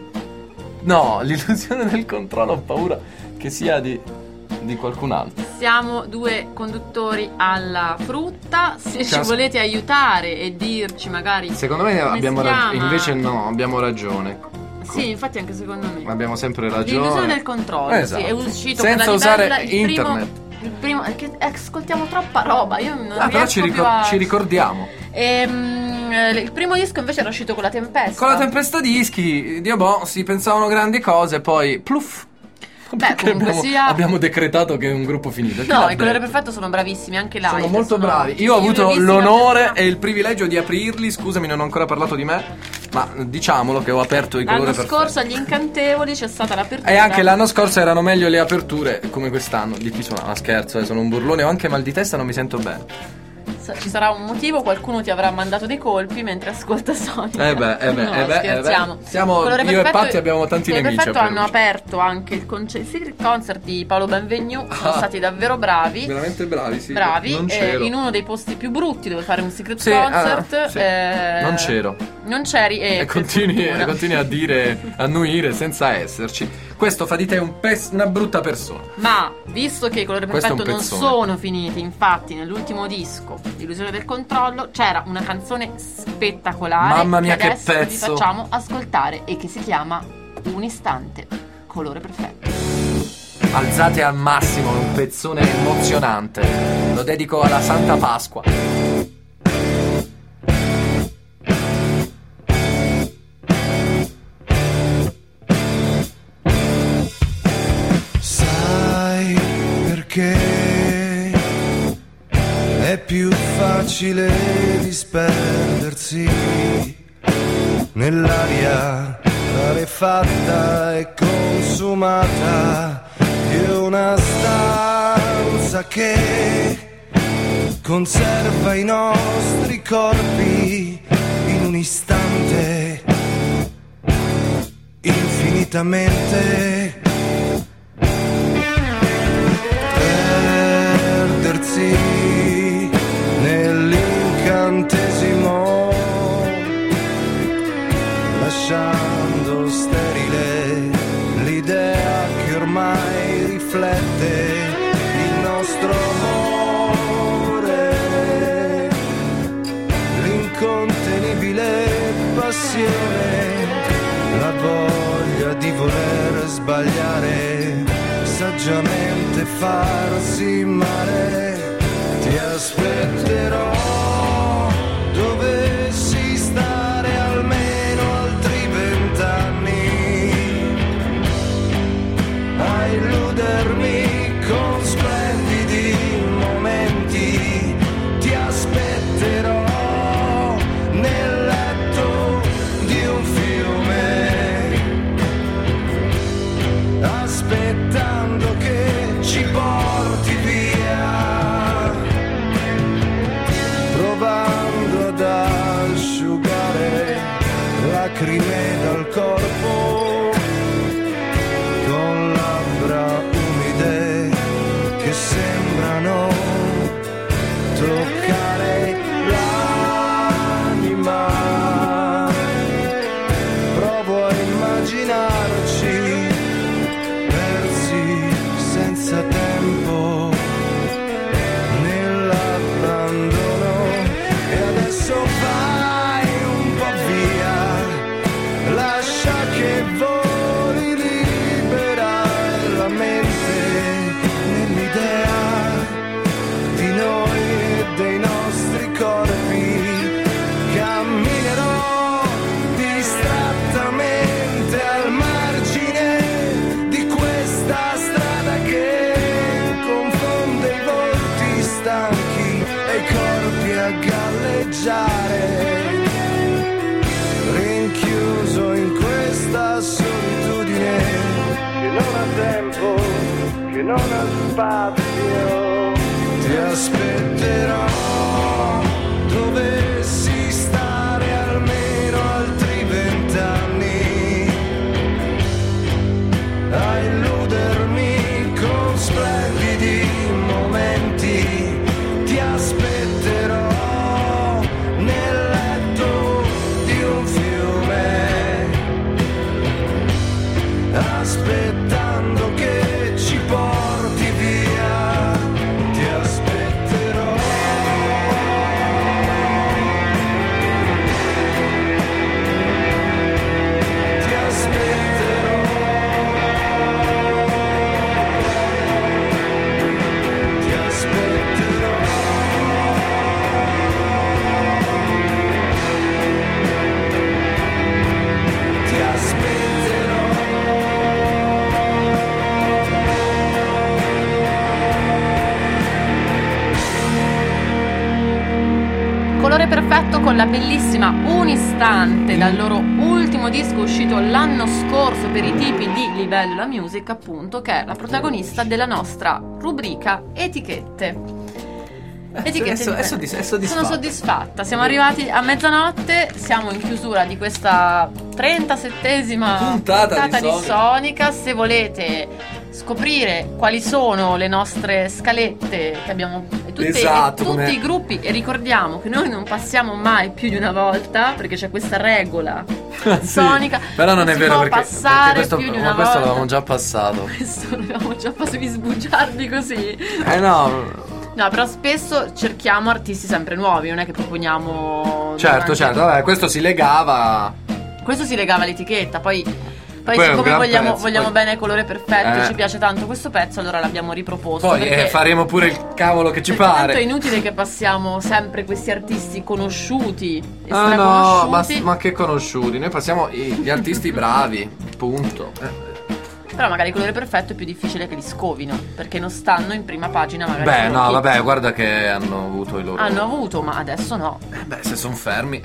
No, l'illusione del controllo, ho paura che sia di, di qualcun altro. Siamo due conduttori alla frutta. Se ci Cas- volete aiutare e dirci magari. Secondo me come abbiamo si ragione. chiama. Invece no, abbiamo ragione. Sì, infatti anche secondo me. Abbiamo sempre ragione. L'illusione del controllo, Esatto. sì, è uscito senza con la usare libella, il internet. Primo, il primo, è che ascoltiamo troppa roba, io non Ah, però riesco ci, più ricor- a... ci ricordiamo. Ehm, il primo disco invece era uscito con la Tempesta. Con la Tempesta dischi, Dio boh, si pensavano grandi cose, poi pluff. Beh, Perché comunque abbiamo, sia... abbiamo decretato che è un gruppo finito. Chi l'ha No, il detto? Colore Perfetto sono bravissimi, anche live. Sono molto sono- bravi. Io ho li avuto visti l'onore qualche e il privilegio di aprirli. Scusami, non ho ancora parlato di me, ma diciamolo che ho aperto i L'anno Colore Perfetto. scorso agli Incantevoli c'è stata l'apertura. E anche l'anno scorso erano meglio le aperture come quest'anno. Di chi suona? Scherzo, eh, sono un burlone. Ho anche mal di testa, non mi sento bene. Ci sarà un motivo, qualcuno ti avrà mandato dei colpi mentre ascolta Sonica. Eh beh, eh beh, no, eh beh, scherziamo. eh beh. Siamo- Colore io e Perfetto- Patti abbiamo tanti Colore nemici a Perfetto hanno Perugia. aperto anche il, conce- il Secret Concert di Paolo Benvenu. Sono Ah. stati davvero bravi. Veramente bravi, sì. Bravi, Non eh, c'ero. in uno dei posti più brutti dove fare un Secret Sì, Concert. ah, sì. eh, Non c'ero. Non c'eri e, E per continui, fortuna. e continui a dire, a nuire senza esserci. Questo fa di te un pes- una brutta persona. Ma visto che i Colore Questo è un Perfetto non pezzone. sono finiti, infatti nell'ultimo disco, Illusione del controllo, c'era una canzone spettacolare. Mamma mia, che adesso vi pezzo. facciamo ascoltare e che si chiama Un istante, Colore Perfetto. Alzate al massimo, è un pezzone emozionante. Lo dedico alla Santa Pasqua. Sai perché è più facile disperdersi nell'aria rarefatta e consumata di una stanza che conserva i nostri corpi in un istante infinitamente perdersi nell'incantesimo, lasciando sterile l'idea che ormai riflette il nostro amore, l'incontenibile passione, la voglia di voler sbagliare, saggiamente farsi male. Ti aspetterò, dovessi stare almeno altri vent'anni a illudermi con splendidi momenti. Ti aspetterò nel letto di un fiume, aspettando che ci porti via, provando ad asciugare lacrime dal corpo con labbra umide che sembrano toccare l'anima. Provo a immaginarci persi senza tempo che non ha spazio. Ti aspetterò, dovessi stare almeno altri vent'anni a illudermi con splendidi momenti. Ti aspetterò nel letto di un fiume, aspettando che ci porti via. Ti aspetterò. Ti aspetterò. Ti aspetterò. Ti aspetterò. Colore Perfetto con la bellissima Un istante dal loro ultimo disco uscito l'anno scorso per i tipi di Livello La Music, appunto, che è la protagonista della nostra rubrica Etichette. Etichette Adesso- di- è soddisf- è soddisfatta. Sono soddisfatta. Siamo arrivati a mezzanotte, siamo in chiusura di questa trentasettesima Puntata di di Sonica. Se volete scoprire quali sono le nostre scalette che abbiamo e tutte- Esatto, e tutti come- i gruppi, e ricordiamo che noi non passiamo mai più di una volta perché c'è questa regola Sì, sonica. però non è si vero può perché, passare perché questo, più di ma una questo volta. l'avevamo già passato. Questo l'abbiamo già fatto, di sbugiarvi così. Eh no, No, però spesso cerchiamo artisti sempre nuovi, non è che proponiamo. certo, durante- certo, vabbè, questo si legava. Questo si legava all'etichetta, poi. Poi, Poi è un siccome gran vogliamo, pezzo, vogliamo poi- bene Colore Perfetto, Eh. ci piace tanto questo pezzo, allora l'abbiamo riproposto. Poi perché, eh, faremo pure il cavolo che ci perché tanto è pare. inutile che passiamo sempre questi artisti conosciuti, Ah no, ma, straconosciuti. ma che conosciuti. Noi passiamo i- gli artisti bravi, punto. Eh. Però magari Colore Perfetto è più difficile che li scovino, perché non stanno in prima pagina magari. Beh, solo no, chi- vabbè, guarda che hanno avuto i loro. Hanno avuto, ma adesso no. Eh, Beh, se sono fermi.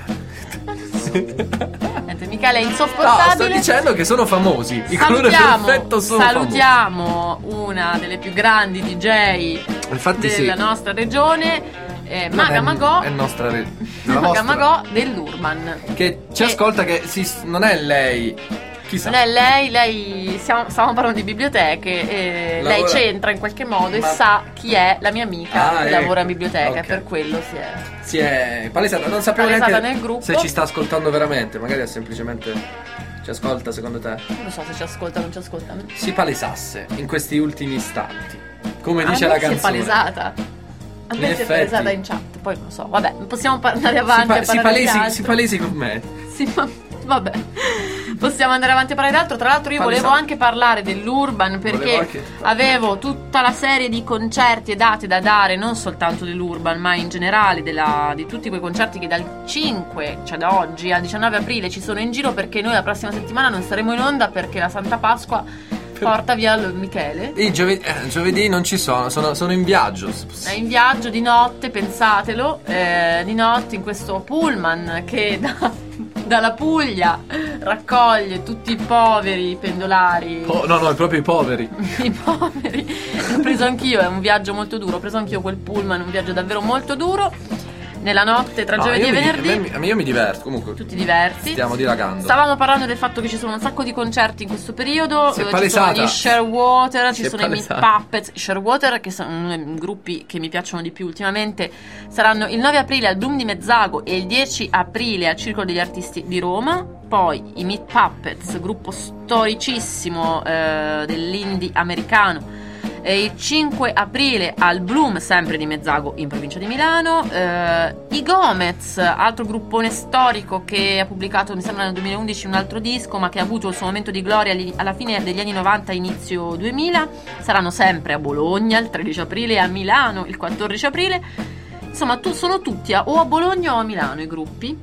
Niente, Michele è No, insopportabile. sto dicendo che sono famosi. I Colore Salutiamo, Perfetto sono salutiamo una delle più grandi D J Infatti sì. della nostra regione, eh, famosi. Maga È- Magò, È nostra re- della Maga vostra. Magò dell'Urban. Che ci E- ascolta, che si, non è lei. Chissà. Non è lei, lei stiamo, stiamo parlando di biblioteche, e Lavora- lei c'entra in qualche modo e Ma- sa chi è la mia amica Ah, che ecco. lavora in biblioteca, Ok. per quello si è. Si è palesata, non sappiamo Palesata neanche nel gruppo. se ci sta ascoltando veramente. Magari è semplicemente ci ascolta, secondo te? Non lo so se ci ascolta o non ci ascolta. Si palesasse in questi ultimi istanti. Come A dice me la si è canzone. palesata. A In me si è effetti. palesata in chat, poi non so. Vabbè, possiamo pa- andare Si, avanti pa- a si parlare di palesi, altro. si palesi con me. Sì, ma vabbè. Possiamo andare avanti a parlare d'altro. Tra l'altro io Palesata. volevo anche parlare dell'Urban, Volevo perché anche- avevo tutta la serie di concerti e date da dare, non soltanto dell'Urban, ma in generale della- di tutti quei concerti che dal cinque, cioè da oggi al diciannove aprile ci sono in giro, perché noi la prossima settimana non saremo in onda perché la Santa Pasqua porta via il Michele. I giove- eh, giovedì non ci sono, sono, sono in viaggio. È in viaggio di notte, pensatelo, eh, di notte in questo pullman che da- dalla Puglia raccoglie tutti i poveri pendolari. Oh, no, no, proprio i poveri. I poveri. L'ho preso anch'io, è un viaggio molto duro. Ho preso anch'io quel pullman, un viaggio davvero molto duro. Nella notte tra No, giovedì io e mi- venerdì. a me- a me- io mi diverto comunque. Tutti diversi. Stiamo dilagando. Stavamo parlando del fatto che ci sono un sacco di concerti in questo periodo. Si è Eh, ci palesata. sono gli Sharewater, Si ci è sono i Meat palesata. Puppets. Sharewater, che sono uno dei gruppi che mi piacciono di più ultimamente, saranno il nove aprile al Bloom di Mezzago e il dieci aprile al Circolo degli Artisti di Roma. Poi i Meat Puppets, gruppo storicissimo eh, dell'indie americano, e il cinque aprile al Bloom, sempre di Mezzago in provincia di Milano. eh, I Gomez, altro gruppone storico che ha pubblicato, mi sembra nel duemilaundici, un altro disco, ma che ha avuto il suo momento di gloria agli- alla fine degli anni novanta, inizio duemila. Saranno sempre a Bologna il tredici aprile e a Milano il quattordici aprile. Insomma, tu, sono tutti a, o a Bologna o a Milano i gruppi.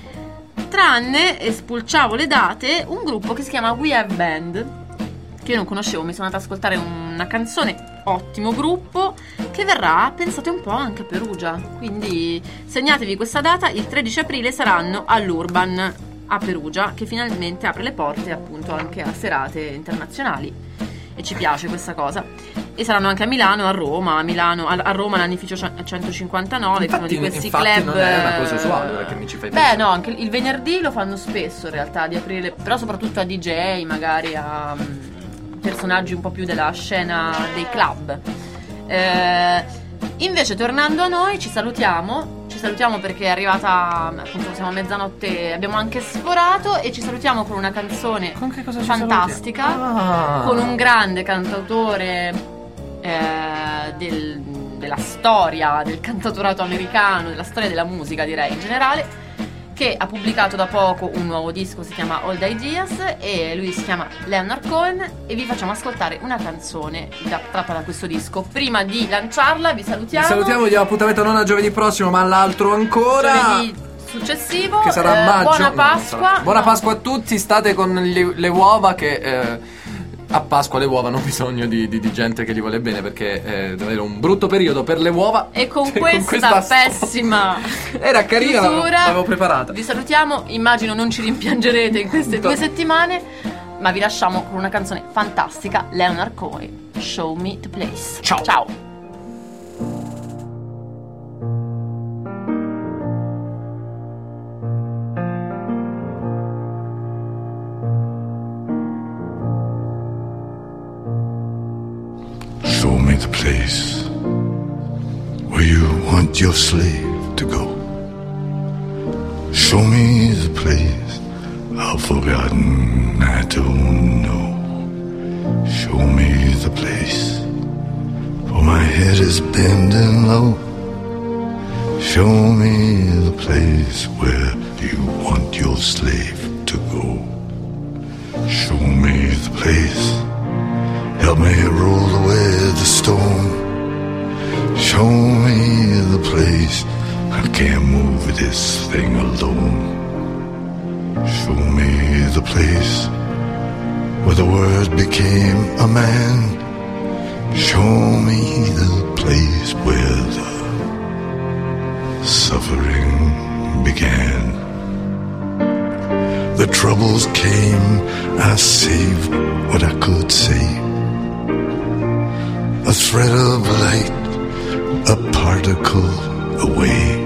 Tranne, e spulciavo le date, un gruppo che si chiama We Have Band, che io non conoscevo, mi sono andata ad ascoltare una canzone, ottimo gruppo, che verrà, pensate un po', anche a Perugia. Quindi segnatevi questa data, il tredici aprile saranno all'Urban a Perugia, che finalmente apre le porte appunto anche a serate internazionali, e ci piace questa cosa. e saranno anche a Milano, a Roma, a Milano, a, a Roma l'Anificio centocinquantanove, Infatti, uno di questi infatti club. non è una cosa usuale, ora che mi ci fai Beh, pensare. no, anche il venerdì lo fanno spesso in realtà, di aprire, però soprattutto a D J, magari a um, personaggi un po' più della scena dei club. Eh, invece tornando a noi, ci salutiamo. Ci salutiamo perché è arrivata, appunto, siamo a mezzanotte, abbiamo anche sforato, e ci salutiamo con una canzone Con che cosa ci fantastica, salutiamo? Ah. con un grande cantautore eh, del- della storia del cantautorato americano, della storia della musica, direi in generale, che ha pubblicato da poco un nuovo disco, si chiama Old Ideas, e lui si chiama Leonard Cohen, e vi facciamo ascoltare una canzone da- tratta da questo disco. Prima di lanciarla vi salutiamo. Vi salutiamo, vi diamo appuntamento non a giovedì prossimo, ma all'altro ancora. Giovedì successivo, Che sarà eh, maggio. buona no, Pasqua. sarà- Buona No. Pasqua a tutti, state con le, le uova che eh, a Pasqua le uova hanno bisogno di, di- di gente che gli vuole bene, perché è davvero un brutto periodo per le uova. E con Che questa, sto- pessima Era carina, chiusura l'avevo preparata. vi salutiamo, immagino non ci rimpiangerete in queste Punto. due settimane, ma vi lasciamo con una canzone fantastica, Leonard Cohen, Show Me the Place. Ciao. Ciao. Show me the place where you want your slave to go. Show me the place I've forgotten, I don't know. Show me the place, for my head is bending low. Show me the place where you want your slave to go. Show me the place, help me roll away the stone. Show me the place, I can't move this thing alone. Show me the place where the word became a man. Show me the place where the suffering began. The troubles came, I saved what I could save. A thread of light, a particle away.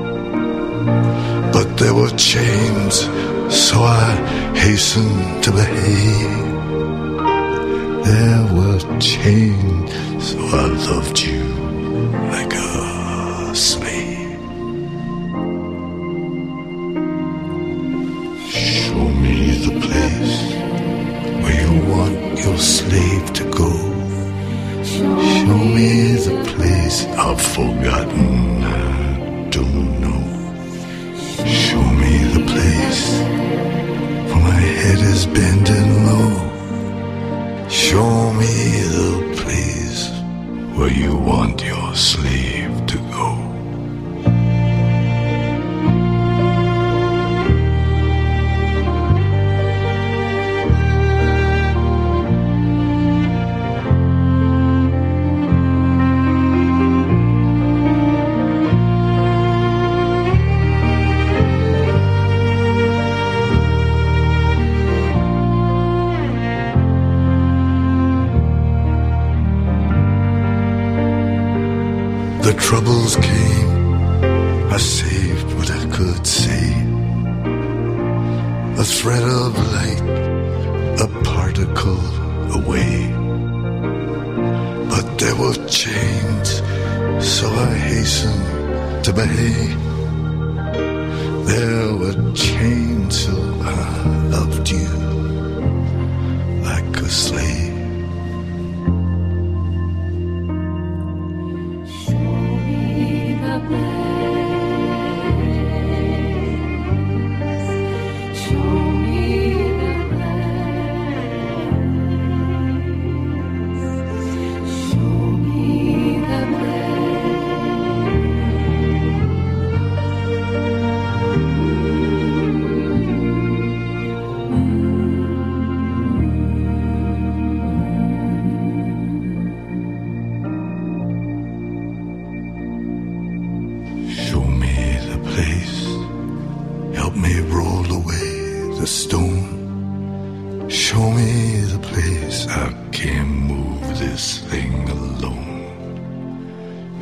But there were chains, so I hastened to behave. There were chains, so I loved you like a slave. Show me the place where you want your slave to go. Show me the place I've forgotten, I don't know. Show me the place, for my head is bending low. Show me the place where you want your slave to go. The troubles came, I saved what I could save. A thread of light, a particle away. But there were chains, so I hastened to behave. There were chains, so I loved you like a slave. Show me the place, help me roll away the stone. Show me the place, I can't move this thing alone.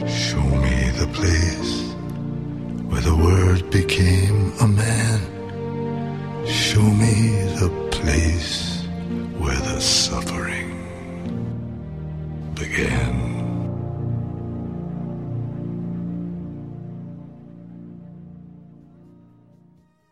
Show me the place where the word became a man. Show me the place